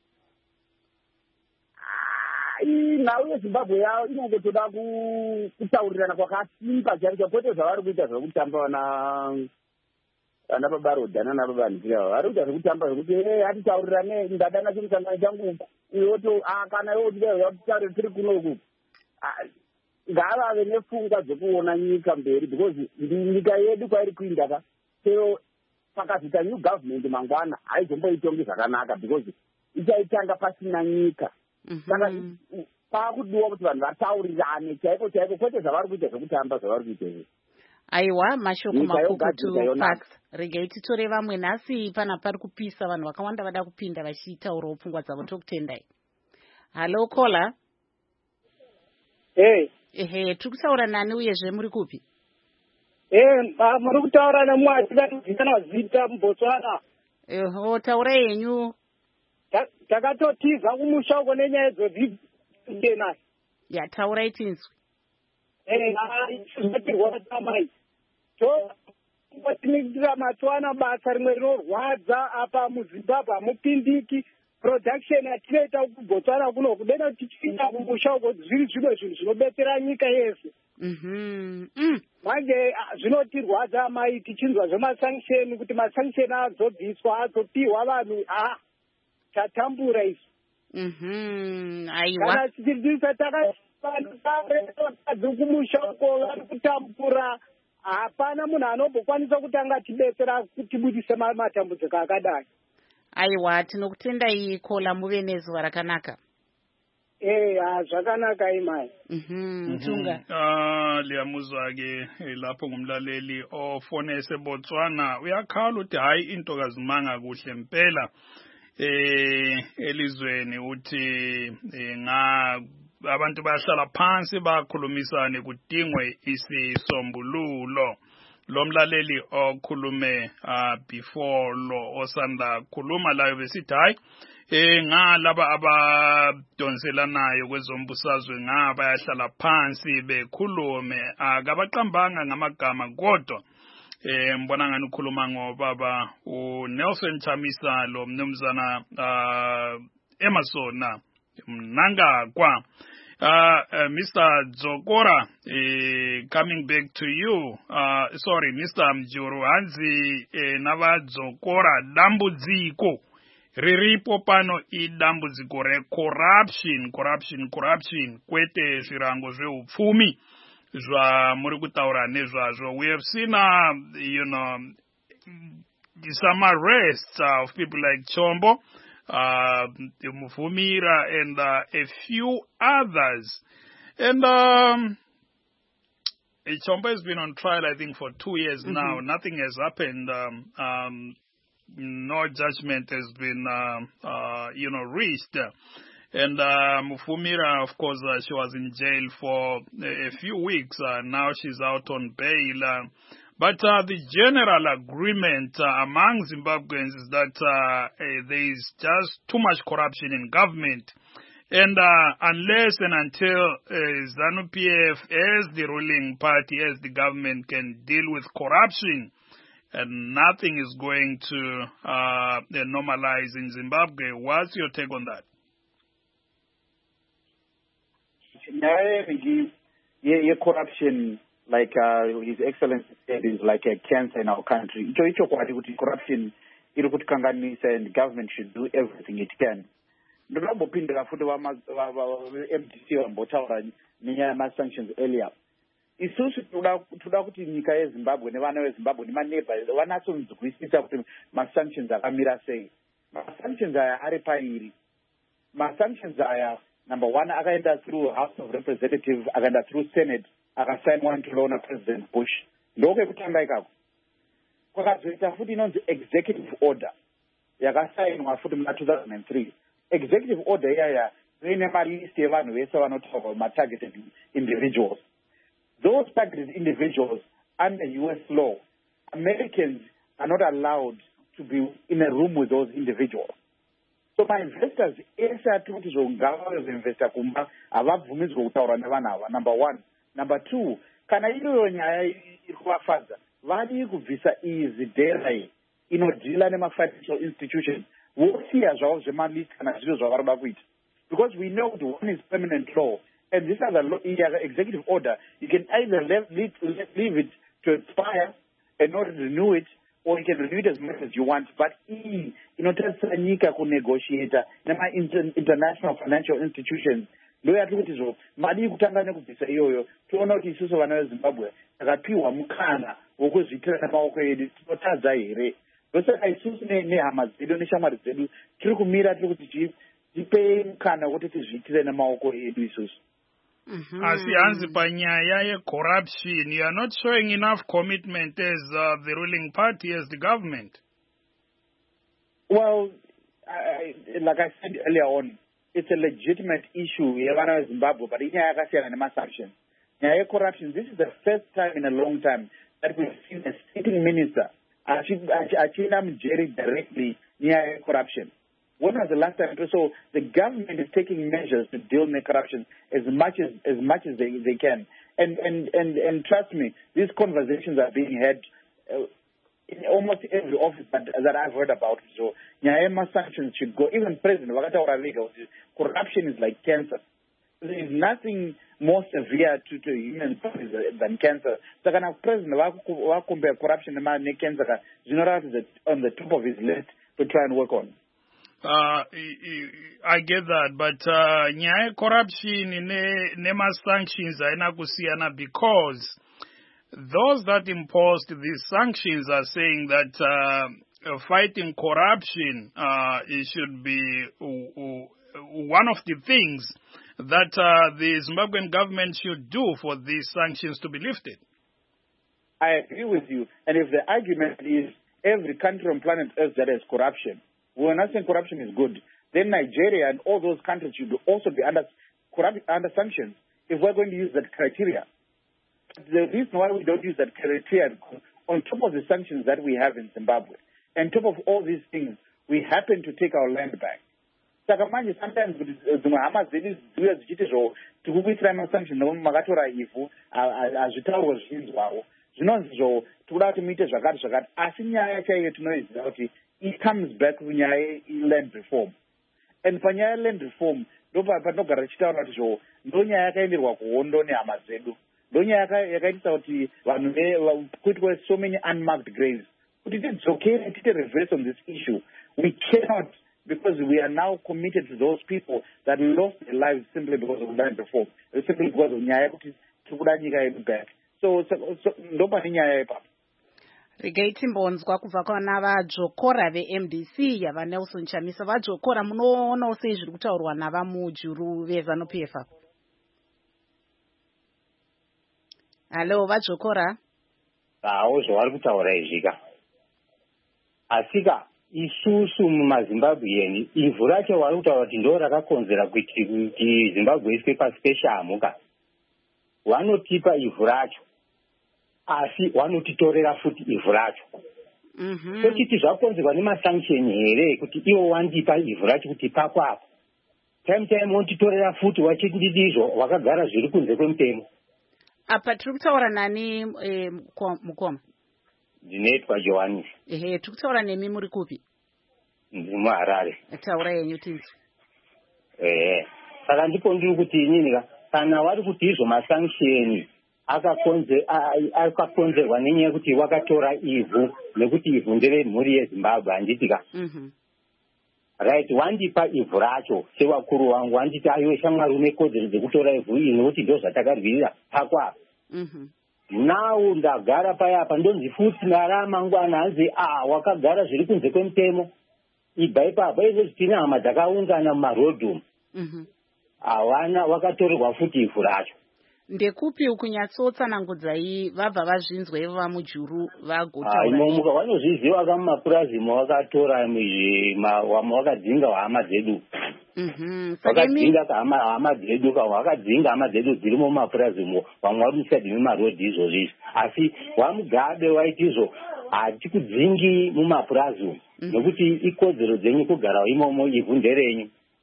Nhau yeZimbabwe yavo inongotoda kutaurirana kwakasimba chaizvo, kwete zvavari kuita zvekutamba vana baba Rodha nana baba Ndira. Vari kuita zvekutamba zvekuti hatitaurirane, ndadana chimusangano changu iwoto kana iwo titaurire tiri kunoku. Ngavave nepfungwa dzekuona nyika mberi, because nyika yedu kwairi kuinda seo pakazita new government mangwana haizomboitongi zvakanaka, because ichaitanga pasina nyika. Saka pakudiwa kuti vanhu vataurirane chaiko chaiko, kwete zvavari kuita zvekutamba zvavari kuita izvi. Aiwa, mashoko makukutu Pax. Regai titore vamwe nhasi pana pari kupisa, vanhu vakawanda vada kupinda vachitaurawo pfungwa dzavo. Tokutendai. Halo Kola. Ehe, tiri kutaura nani uyezve muri kupi? Muri kutaura nemwazikana Zita muBotswana. Taura yenyu. Takatotiza kumusha uko nenyaya dzozvikenai. Taurai tinzwi. Zvotirwa tamai. Tinoitira Matswana basa rimwe rinorwadza apa muZimbabwe hamupindiki. Production yatinoita kuBotswana kuno kudena tichiita kumusha uko zviri zvimwe zvinhu zvinobetsera nyika yese. Manje zvinotirwadza mai tichinzwa zvemasanction kuti masanction azobviswa azopiwa vanhu tatambura izvi. Aiwa. Kana tichibvisa kumusha uko vari kutambura, hapana munhu anombokwanisa kutanga tibetsera kuti budise matambudziko akadai. Aiwa, tinokutendai Kola, muve nezuva rakanaka. Zvakanaka imai. Mtunga. Liyamuzwa-ke lapho ngumlaleli ofone eseBotswana uyakhala uthi hayi into kazimanga kuhle impela elizweni, uthi abantu bahlala phansi bakhulumisane kudingwe isisombululo. Lo mlaleli okhulume before lo osanda khuluma layo besithi hayi ngalaba abadonselanayo kwezombusazwe bayahla phansi bekhulume, akabaqambanga ngamagama kodwa mbona ngani ukhuluma ngobaba uNelson Chamisa lo mnumzana Emerson Mnangagwa. Mr. Dzokora, coming back to you. Sorry, Mr. Mjuru, hanzi nava Dzokora, dambudziko riripo pano idambudziko corruption kwete zvirango zveupfumi zvamuri kutaura nezvazvo. We have seen some arrests of people like Chombo, Mufumira, and a few others. And Chombo has been on trial, I think, for 2 years now. Nothing has happened. No judgment has been, reached. And Mufumira, of course, she was in jail for a few weeks. Now she's out on bail. But the general agreement among Zimbabweans is that there is just too much corruption in government. And unless and until ZANU-PF as the ruling party, as the government can deal with corruption, and nothing is going to normalize in Zimbabwe. What's your take on that? Corruption, like His Excellency said, is like a cancer in our country. Corruption, and the government should do everything it can. Sanctions earlier. Isusu tuda kuti nyika yeZimbabwe nevana veZimbabwe nemaneighbor vanatsonzwisisa kuti masanctions akamira sei. Masanctions aya ari pairi. Masanctions aya, number one, akaenda through House of Representatives, akaenda through Senate, akasign one to loan President Bush. Ndoke kutanga ikako. Kwakazoita futi inonzi executive order yakasainwa futi muna 2003. Executive order iyaya ine malist yevanhu vese vanotaurwa ma-targeted individuals. Those targeted individuals, under U.S. law, Americans are not allowed to be in a room with those individuals. So my investors, number one, Number two, kana iyoyo nyaya iri kuvafadza vadi kubvisa izi dhera iyi inodhila nemafinancial institutions vosiya zvavo zvemalist kana zviro zvavari kuda kuita, because we know that one is permanent law and this other law, executive order, you can either leave it to expire and not renew it, or you can renew it as much as you want. But inotarisira nyika kunegotiata nema-international financial institutions ndo yatiri kuti zvo madi kutanga nekubvisa iyoyo. Toona kuti isusu vana vezimbabwe takapiwa mukana wokuzviitira nemaoko edu, tinotadza here? Ndosaka isusu nehama dzedu neshamwari dzedu tiri kumira tiri kuti tipe mukana wokuti tizviitire nemaoko edu isusu. Asi hanzi panyaya ye-corruption, you are not showing enough commitment as the ruling party, as the government. Well, like I said earlier on, it's a legitimate issue yevana vezimbabwe, but inyaya yakasiyana nema-sanctions. Nyaya ye-corruption, this is the first time in a long time that we've seen a sitting minister achina mujeri directly nyaya ye-corruption. When was the last time? So the government is taking measures to deal with corruption as much as they can. And trust me, these conversations are being had in almost every office that I've heard about. So Nyayama sanctions should go. Even President Wakataura legal, corruption is like cancer. There is nothing more severe to human bodies than cancer. So can a president compare corruption and cancer? You know that is on the top of his list to try and work on. I get that, but nyaya corruption nema sanctions aina kusiyana, because those that imposed these sanctions are saying that fighting corruption it should be one of the things that the Zimbabwean government should do for these sanctions to be lifted. I agree with you, and if the argument is every country on planet Earth that has corruption, we're not saying corruption is good, then Nigeria and all those countries should also be under sanctions if we're going to use that criteria. The reason why we don't use that criteria, on top of the sanctions that we have in Zimbabwe, and top of all these things, we happen to take our land back. Sometimes hama dzedu dziuya dzichiti zvo tikukuitirai masanction makatora ivhu hazvitaurwa zvichinzwawo zvinonzi zvo tikuda kuti muite zvakati, asi nyaya chaiyo tinoiziva kuti it comes back kunyaya land reform. And panyaya land reform ndo patinogara tichitaura kuti zvo ndo nyaya yakaenderwa kuhondo nehama dzedu, ndo nyaya yakaitisa kuti vanhu kuitwe so many unmarked graves, kuti tidzokere tiite reverse on this issue. We cannot, because we are now committed to those people that lost their lives simply because of land reform, simply because of nyaya kuti tikuda nyika yedu back. So ndo pane nyaya ipapo. Regai timbonzwa kubva kwana vadzvokora veMDC yava Nelson Chamisa. Vadzvokora, munoonawo sei zviri kutaurwa navamujuru veZANU-PF? Halo vadzvokora. Hawo zvavari kutaura izvika, asika isusu mumazimbabweeni ivhu racho vari kutaura kuti ndo rakakonzera kuti Zimbabwe iswe pasi peshamuka. Vanotipa ivhu racho asi vanotitorera futi ivhu racho. Tochiti zvakonzerwa nemasanction here kuti iwo wandipa ivhu racho kuti pako apo time wotitorera futi wachiti ndizvo wakagara zviri kunze kwemutemo. Apa tiri kutaura nani mukoma? Ndinoitwa Johannes. Tiri kutaura nemi, muri kupi? Ndiri muHarare. Taura yenyu tinzwe. Saka ndipo ndiri kuti inini kana vari kuti izvo masanction akakonzerwa nenyaya yekuti wakatora ivhu nekuti ivhu ndere mhuri yeZimbabwe handitika. Right, wandipa ivhu racho sevakuru wangu wanditi aiwe shamwari une kodzero dzekutora ivhu iyi nekuti ndo zvatakarwirira pako apa. Now ndagara payapa ndonzi futi naramangwana hanzi wakagara zviri kunze kwemutemo. Ibva ipapo izvo tine hama dzakaungana mumarodhumu hawana wakatorerwa futi ivhu racho. Ndekupi kunyatsotsanangudzai vabva vazvinzwa ivo vamujuru vagotaura? Imomuka vanozviziva kamumapurazimu wakatora wamwe wakadzinga hama dzedu. Wakadzinga hama dzedu wakadzinga hama dzedu dzirimo mumapurazimu vamwe vari musadi mumarodhi izvozvizvi. Asi wamugabe waiti izvo hatikudzingi mumapurazimu nekuti ikodzero dzenyu kugara imomo ivhu nderenyu.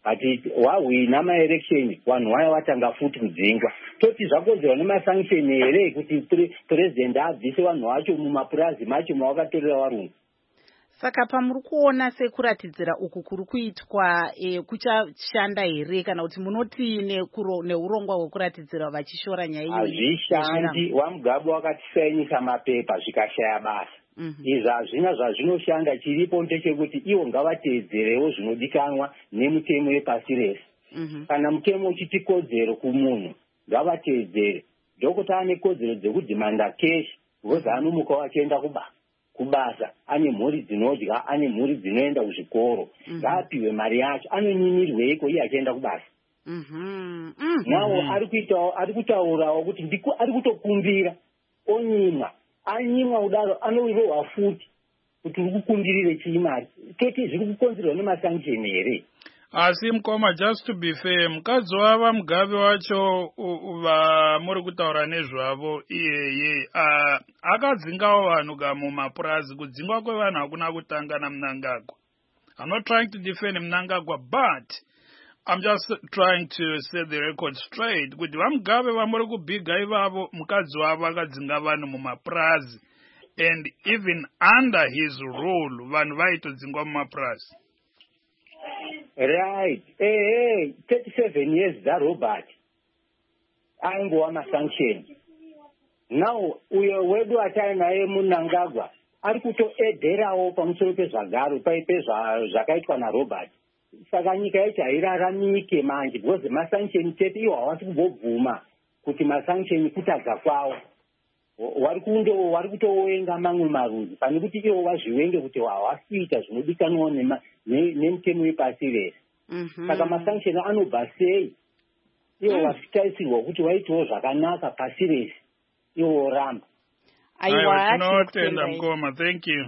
but wahwina maelection vanhu vaya vatanga futi kudzingwa toti zvakonzerwa nemasanction here kuti president abvise vanhu vacho mumapurazi macho mavakatorera varungu. Saka pamuri kuona sekuratidzira uku kuri kuitwa kuchashanda here kana kuti munoti neurongwa hwekuratidzira vachishora nyaya iyi? Hazvishandi. Wamugabe wakatisainisa mapepa zvikashaya basa. Izvi hazvina zvazvinoshanda. Chiripo ndechekuti ivo ngavateedzerewo zvinodikanwa nemutemo wepasi rese. Kana mutemo uchiti kodzero kumunhu ngavateedzere. Dhokota ane kodzero dzekudhimanda keshi because anomuka achienda kubasa, ane mhuri dzinodya, ane mhuri dzinoenda kuzvikoro, ngaapiwe mari yacho, anonyinyirweiko iye achienda kubasa. Nawo ari kutaurawo kuti ndiko ari kutokumbira onyimwa, anyimwa kudaro anowirohwa futi kuti uri kukumbirire chiimari, toti zviri kukonzerwa nemasanction here. Asi Mukoma, just to be fair, mukadzi wava Mugabe wacho vamuri kutaura nezvavo iyeye akadzingawo vanhu mumapurazi. Kudzingwa kwevanhu hakuna kutanga naMnangagwa. I'm not trying to defend Mnangagwa, but I'm just trying to set the record straight. Kuti vaMugabe vamuri kubhiga ivavo mukadzi wavo akadzinga vanhu mumapurazi, and even under his rule vanhu vaitodzingwa mumapurazi. Right. 37 years Robert aingowa masanction. Now uyo wedu atari naye Mnangagwa ari kutoedherawo pamusoro pezvagaro zvakaitwa naRobert. Saka nyika yacho hairaramike manje because masanction chete iwo hawasi kubvuma kuti masanction kutadza kwawo. Wari kutowenga mamwe marudzi pane kuti iwo vazviwenge kuti hawasi kuita zvinodikanwa nemutemo wepasi rese. Saka masanction anobva sei iwo vasitarisirwa kuti waitawo zvakanaka pasi rese iwo oramba. Tinotenda Mukoma. Thank you.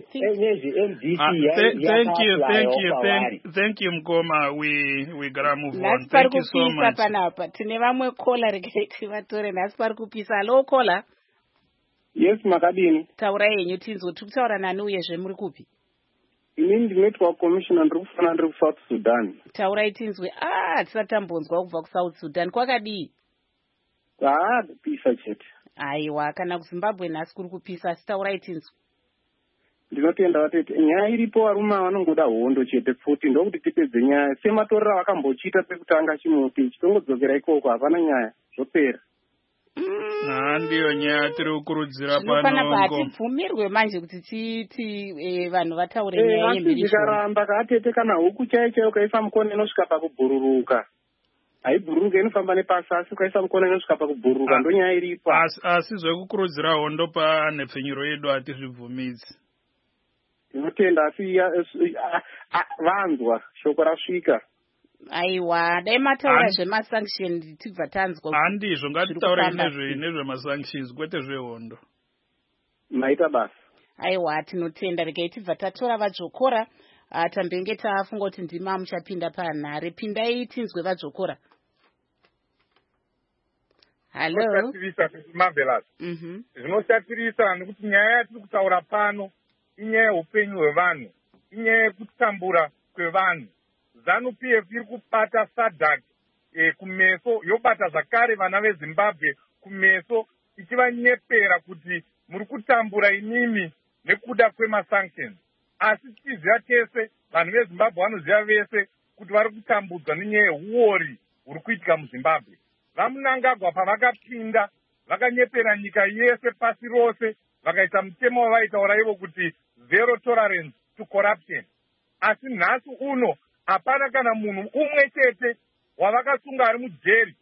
Thank you Mukoma. We gotta move on. Thank you so much. Tine vamwe caller regaiti vatore nhasi pari kupisa. Hello caller. Yes, makadini. Taura yenyu tinzwe tiri kutaura nani uyezve muri kupi? Inini ndinetwork commissioner ndiri South Sudan. Taurai tinzwe. Tisatambonzwa kubva kuSouth Sudan. Kwakadii? Kupisa chete. Aiwa, kana kuZimbabwe nhasi kuri kupisa, asi taurai tinzwe. Ndinotenda vatete nyaya iripo, varume vanongoda hondo chete futi ndokuti tipedze nyaya. Sematorero vakambochita pekutanga chimuti chitongodzokera ikoko, hapana nyaya, zvopera. Ndiyo nyaya tiri kukurudzira pano. Zvinofana patibvumirwe manje kuti titi vanhu vataure nyaya yembiri. Zikaramba katete kana huku chaiyo kaisa mukona inosvika pakubhururuka. Haibhururuka inofamba nepasi, asi ukaisa mukona inosvika pakubhururuka, ndo nyaya iripo. Asi zvekukurudzira hondo panhepfenyuro yedu hatizvibvumidzi. Ndinotenda asi vanzwa shoko rasvika. Aiwa, dai mataura zvemasanction tibva tanzwa. Handizvo, ngatitaure nezvemasanctions kwete zvehondo. Maita basa. Aiwa, tinotenda. Regai tibva tatora vadzvokora. Tambenge tafunga kuti ndima muchapinda panhare. Pindai tinzwe vadzvokora. Hello. Zvinotatirisa nekuti nyaya yatiri kutaura pano inyaya yeupenyu hwevanhu, inyaya yekutambura kwevanhu. ZANU-PF iri kubata SADC kumeso, yobata zvakare vana veZimbabwe kumeso, ichivanyepera kuti muri kutambura inimi nekuda kwemasanctions. Asi tichiziva tese, vanhu veZimbabwe vanoziva vese kuti vari kutambudzwa nenyaya yeuori huri kuitika muZimbabwe. VaMnangagwa pavakapinda vakanyepera nyika yese pasi rose, vakaisa mutemo wavaitaura ivo kuti zero tolerance to corruption. Asi nhasi uno hapana kana munhu umwe chete wavakasunga ari mujeri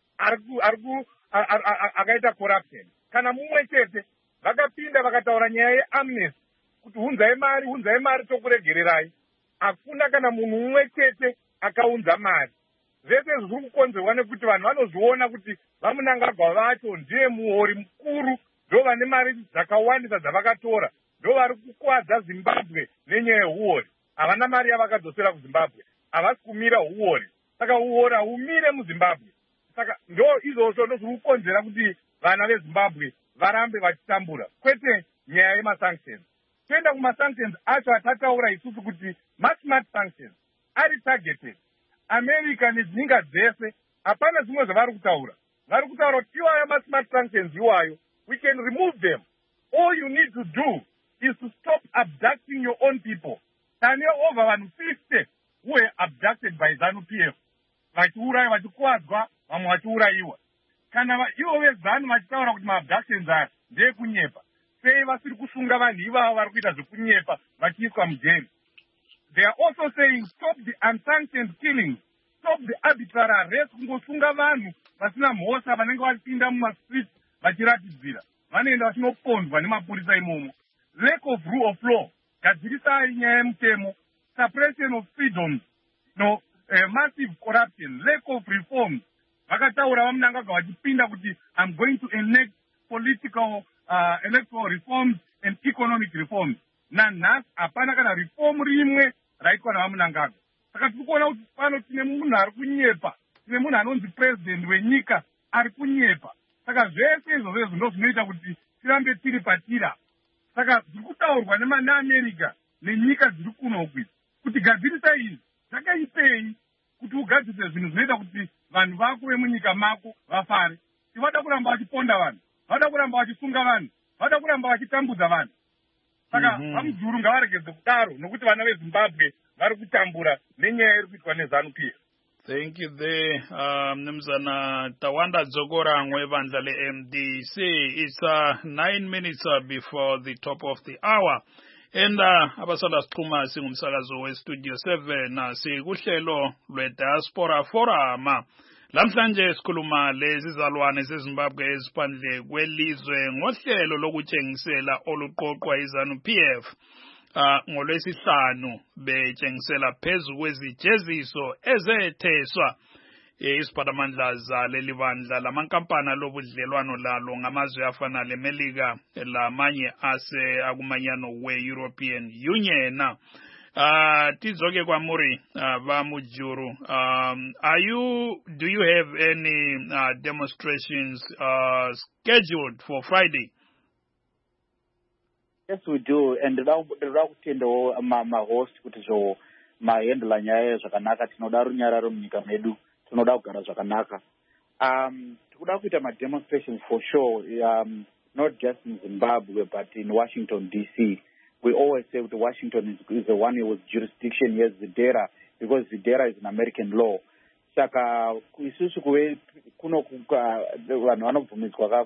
akaita corruption. Kana mumwe chete vakapinda vakataura nyaya yeamnesty kuti unzai mari tokuregererai. Hakuna kana munhu umwe chete akaunza mari. Zvese zviri kukonzerwa nekuti vanhu vanozviona kuti vaMnangagwa vacho ndiye muori mukuru, ndo vane mari dzakawandisa dzavakatora, ndo vari kukwadza Zimbabwe nenyaya yeuori. Havana mari yavakadzosera kuZimbabwe, havasi kumira uori. Saka uori haumire muZimbabwe. Saka ndo izvozvo ndozviri kukonzera kuti vana veZimbabwe varambe vachitambura, kwete nyaya yemasanctions. Toenda kumasanctions acho atataura isusu kuti smart sanctions ari targeted. America nedzinyika dzese hapana zvimwe zvavari kutaura. Vari kutaura kuti iwayo ma-smart sanctions iwayo, we can remove them. All you need to do is to stop abducting your own people. Tane over vanhu 50 who were abducted by ZANU-PF. Vachiuraiwa, vachikuwadzwa, vamwe vachiuraiwa. Kana ivo vezanu vachitaura kuti ma-abductions aya ndeekunyepa, sei vasiri kusunga vanhu ivavo vari kuita zvekunyepa vachiiswa mujeri? They are also saying stop the unsanctioned killings, stop the arbitrary arrest, kungosunga vanhu vasina mhosva vanenge vachipinda mumastreets vachiratidzira. Vanoenda vachinopondwa nemapurisa imomo. Lack of rule of law, gadzirisai nyaya yemutemo, suppression of freedoms, massive corruption, lack of reforms. Vakataura vamunangagwa vachipinda kuti I'm going to enact political electoral reforms and economic reforms. Nanhasi hapana kana reform rimwe raitwa navamunangagwa. Saka tiri kuona kuti pano tine munhu ari kunyepa, tine munhu anonzi president wenyika ari kunyepa. Saka zvese izvozvo ndo zvinoita kuti tirambe tiri patira. Saka zviri kutaurwa neAmerica nenyika dziri kunokwi kuti gadzirisa izvi zvakaipei kuti ugadzirise zvinhu zvinoita kuti vanhu vako vemunyika mako vafare. Tivada kuramba vachiponda vanhu, vada kuramba vachisunga vanhu, vada kuramba vachitambudza vanhu. Saka vamudhuru ngavaregedze kudaro nokuti vana veZimbabwe vari kutambura nenyaya iri kuitwa neZANU-PF. Thank you there, Mnumzana Tawanda Dzogora Ngwebandla le-MDC. It's 9 minutes before the top of the hour. And abasanda siqhuma singumsakazo we-Studio 7 sikuhlelo lwe-Diaspora Forum. Lamhlanje sikhuluma lezi zalwane zeZimbabwe eziphandle kwelizwe ngohlelo lokutshengisela oluqoqwa iZANU-PF. NgoLwesihlanu betshengisela phezu kwezijeziso ezetheswa isiphathimandla zaleli bandla lamankampani alobudlelwano lalo ngamazwe afana leMelika lamanye akumanyano we-European Union. Tizoke kwa muri Vamujuru, do you have any demonstrations scheduled for Friday? Yes, we do, and rakutendo ma-host kuti zvo mahendla nyaya zvakanaka, tinoda runyararo munyika medu, tinoda kugara zvakanaka. Tikuda kuita ma-demonstrations for sure, not just in Zimbabwe but in Washington DC. We always say that Washington is the one with jurisdiction, yes, Zidera, because Zidera is an American law. Saka isusu kuno vanhu vanobvumidzwa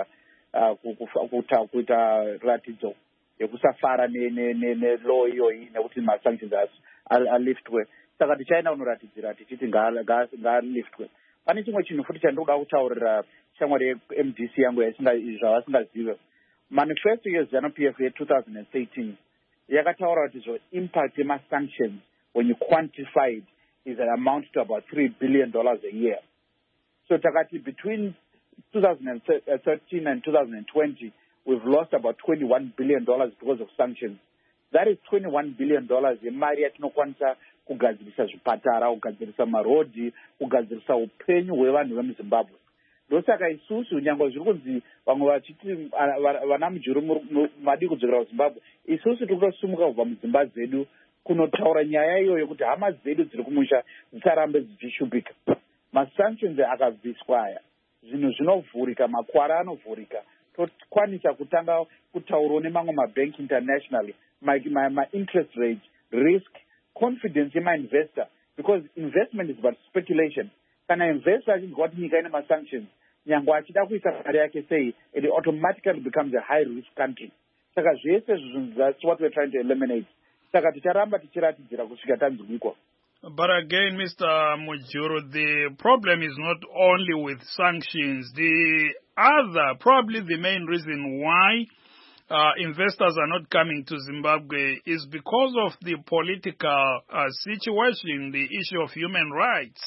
kuita ratidzo yekusafara ne-law iyoyi nekuti ma-sanctions aliftwe. Saka tichaenda kunoratidzira tichiti ngaaliftwe. Pane chimwe chinhu futi chandinoda kutaurira shamwari ye-MDC yangu zvavasingazive. Manifesto yeZANU-PF ye-2013 yakataura kuti zvo impact yema-sanctions when you quantify it is an amount to about $3 billion a year. So takati between 2013 and 2020 we've lost about $21 billion because of sanctions. That is $21 billion yemari yatinokwanisa kugadzirisa zvipatara, kugadzirisa marodhi, kugadzirisa upenyu hwevanhu vemuZimbabwe. Ndosaka isusu nyange zviri kunzi vamwe vachiti vana mujuru madi kudzokera kuZimbabwe, isusu tiri kutosumuka kubva mudzimba dzedu kunotaura nyaya iyoyo kuti hama dzedu dziri kumusha dzisarambe dzichishupika. Ma-sanctions akabviswa aya, zvinhu zvinovhurika, makwara anovhurika, tokwanisa kutanga kutaurawo nemamwe mabank internationally, ma-interest rate, risk, confidence yema-investor, because investment is about speculation. Kana investor achinzwa kuti nyika ine ma-sanctions, nyange achida kuisa mari yake sei, it automatically becomes a high-risk country. Saka zvese zvinhu, that's what we're trying to eliminate. Saka ticharamba tichiratidzira kusvika tanzwikwa. But again, Mr. Mujuru, the problem is not only with sanctions. The other, probably the main reason why investors are not coming to Zimbabwe is because of the political situation, the issue of human rights.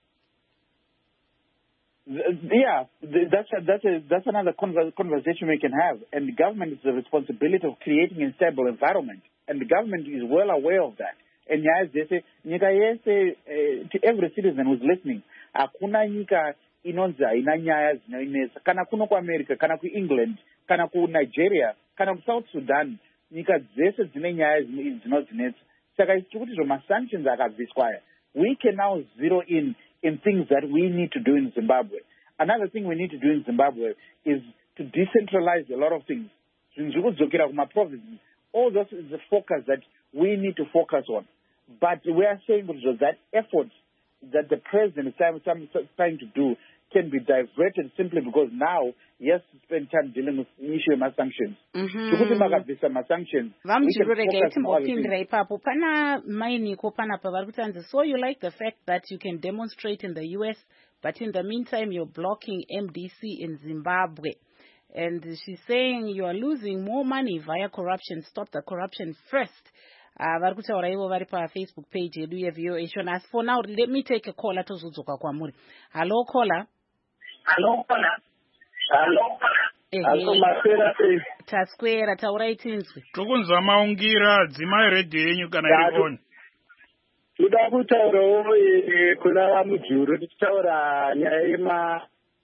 Yeah, that's another conversation we can have. And the government is the responsibility of creating a stable environment. And the government is well aware of that. And yes, they say, to every citizen who's listening, hakuna nyika inonzi haina nyaya dzinoinesa. Kana kuno kuAmerica, kana kuEngland, kana kuNigeria, kana kuSouth Sudan, nyika dzese dzine nyaya dzinodzinetsa. Saka tiri kuti zvo ma-sanctions akabviswa aya, we can now zero in things that we need to do in Zimbabwe. Another thing we need to do in Zimbabwe is to decentralize a lot of things. All this is the focus that we need to focus on. But we are saying that effort that the president is trying to do can be diverted simply because now he has to spend time dealing with the issue of sanctions. So you like the fact that you can demonstrate in the US, but in the meantime you're blocking MDC in Zimbabwe. And she's saying you are losing more money via corruption. Stop the corruption first. Facebook page as for now, let me take a call. Hello, caller. Hello. Taskwera taura itinzwi. Tokunzama ungira dzimai radio yenyu kana iri on. Toda kutaurawo kuna vaMujuru tichitaura nyaya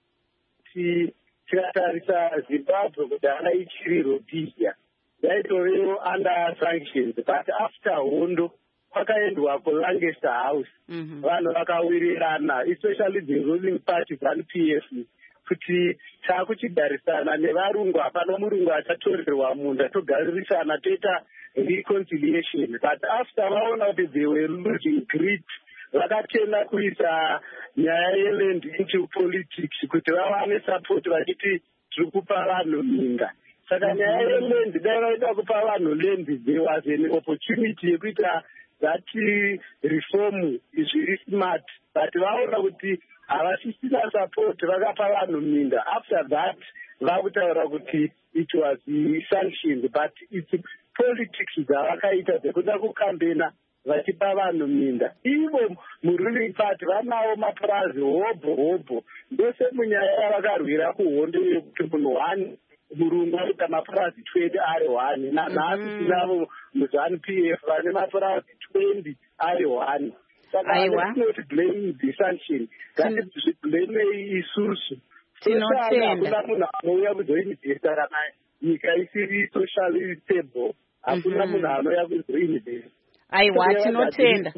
tikatarisa Zimbabwe kuti ana ichiri Rhodesia yaitovewo under sanctions, but after hondo kwakaendwa kuLancaster House vanhu vakawirirana, especially the ruling party ZANU-PF, kuti takuchigarisana nevarungu, hapana murungu achatorerwa munda, togarisana toita reconciliation. But after vaona kuti they were losing grip, vakatenda kuisa nyaya yeland into politics kuti vawane support vachiti tiri kupa vanhu minda. Saka nyaya yeland dai vaida kupa vanhu land, there was an opportunity yekuita that reform is very smart, but vaona kuti havasisina support vakapa vanhu minda. After that vakutaura kuti it was sanctioned, but it's politics dzavakaita dzekuda kukambena vachipa vanhu minda. Ivo muruling party vanawo mapurazi hobho ndose munyaya yavakarwira kuhondo yekuti munhu 1 murungu aita mapurazi 20 ari 1, nanhasi tinavo muZANU-PF vane mapurazi 20 ari 1. Saka hatinoti blame the sanction, blame isusu. Hakuna munhu anouya kuzoinvesta kana nyika isiri socially stable. Hakuna munhu anouya kuzoinvesta. Tinotenda.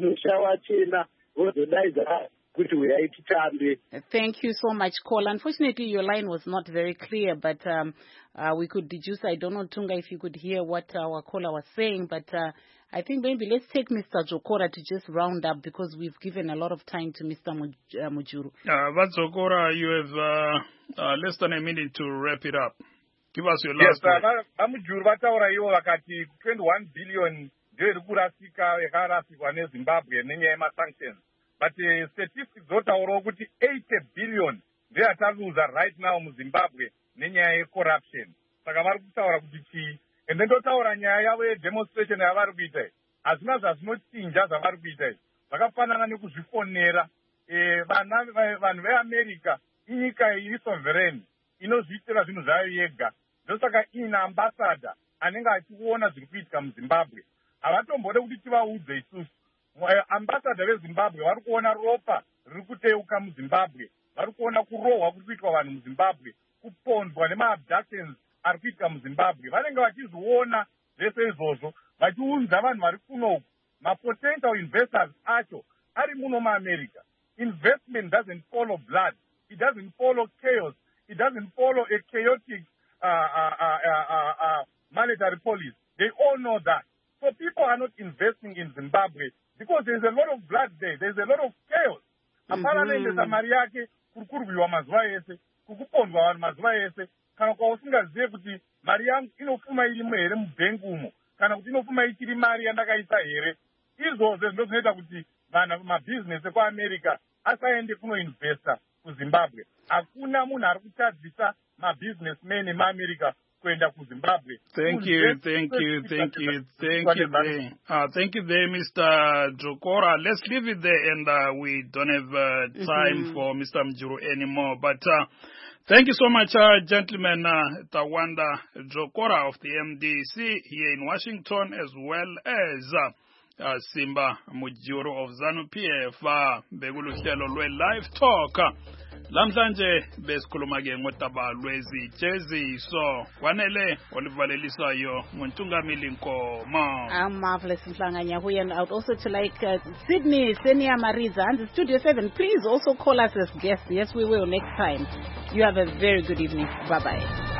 Thank you so much, Cole. Unfortunately, your line was not very clear, but we could deduce. I don't know, Tunga, if you could hear what our caller was saying, but I think maybe let's take Mr. Dzokora to just round up because we've given a lot of time to Mr. Mujuru. Dzokora, you have less than a minute to wrap it up. Give us your last word. Yes, Mujuru vataura ivo vakati 21 billion ndiri kurasika yakarasikwa neZimbabwe nenyaya yemasanctions, but statistics zotaurawo kuti 80 billion ndeyataluza right now muZimbabwe nenyaya yecorruption. Saka vari kutaura kuti chii, ende ndotaura nyaya yavo yedemonstration yavari kuita hazina zvazinochinja zvavari kuita zvakafanana nekuzvifonera. Vanhu veAmerica inyika iri sovereign inozviitira zvinhu zvayo yega, ndosaka ina ambassador anenge achiona zviri kuitika muZimbabwe. Havatombode kuti tivaudze isusu. Ambassador veZimbabwe vari kuona ropa riri kuteuka muZimbabwe, vari kuona kurohwa kuri kuitwa vanhu muZimbabwe, kupondwa nemaabductions ari kuitika muZimbabwe. Vanenge vachizoona zvese izvozvo vachiunza vanhu vari kunoku. Mapotential investors acho ari muno muAmerica. Investment doesn't follow blood. It doesn't follow chaos. It doesn't follow a chaotic monetary policy. They all know that. So people are not investing in Zimbabwe because there's a lot of blood there. There's a lot of chaos. Apana ende mari yake kukurwiwa mazuva ese, kukupondwa vanhu mazuva ese, kana kwa usingazive kuti mari yangu inofuma irimo here mubhengi umo, kana kuti inofuma ichiri mari yandakaisa here. Izvozvo ndizvo zvinoita kuti vanhu mabhizinesi ekuAmerica asaende kunoinvesta kuZimbabwe. Hakuna munhu ari kutadzisa mabhizinesmen emuAmerica kuenda kuZimbabwe. Thank you there, Mr. Dzokora. Let's leave it there, and we don't have time for Mr. Mujuru anymore. But thank you so much, gentlemen. Tawanda Dzokora of the MDC here in Washington, as well as Simba Mujuru of ZANU-PF bekuluhlelo lwe-Live Talk. Lamhlanje besikhuluma ke ngotaba lwezijeziso kwanele olivalelisayo ngontungamili Nkomo. Marvelous Mhlanganya Huye, and I would also to like Sydney Senia Mariza and Studio 7. Please also call us as guests. Yes, we will next time. You have a very good evening. Bye bye.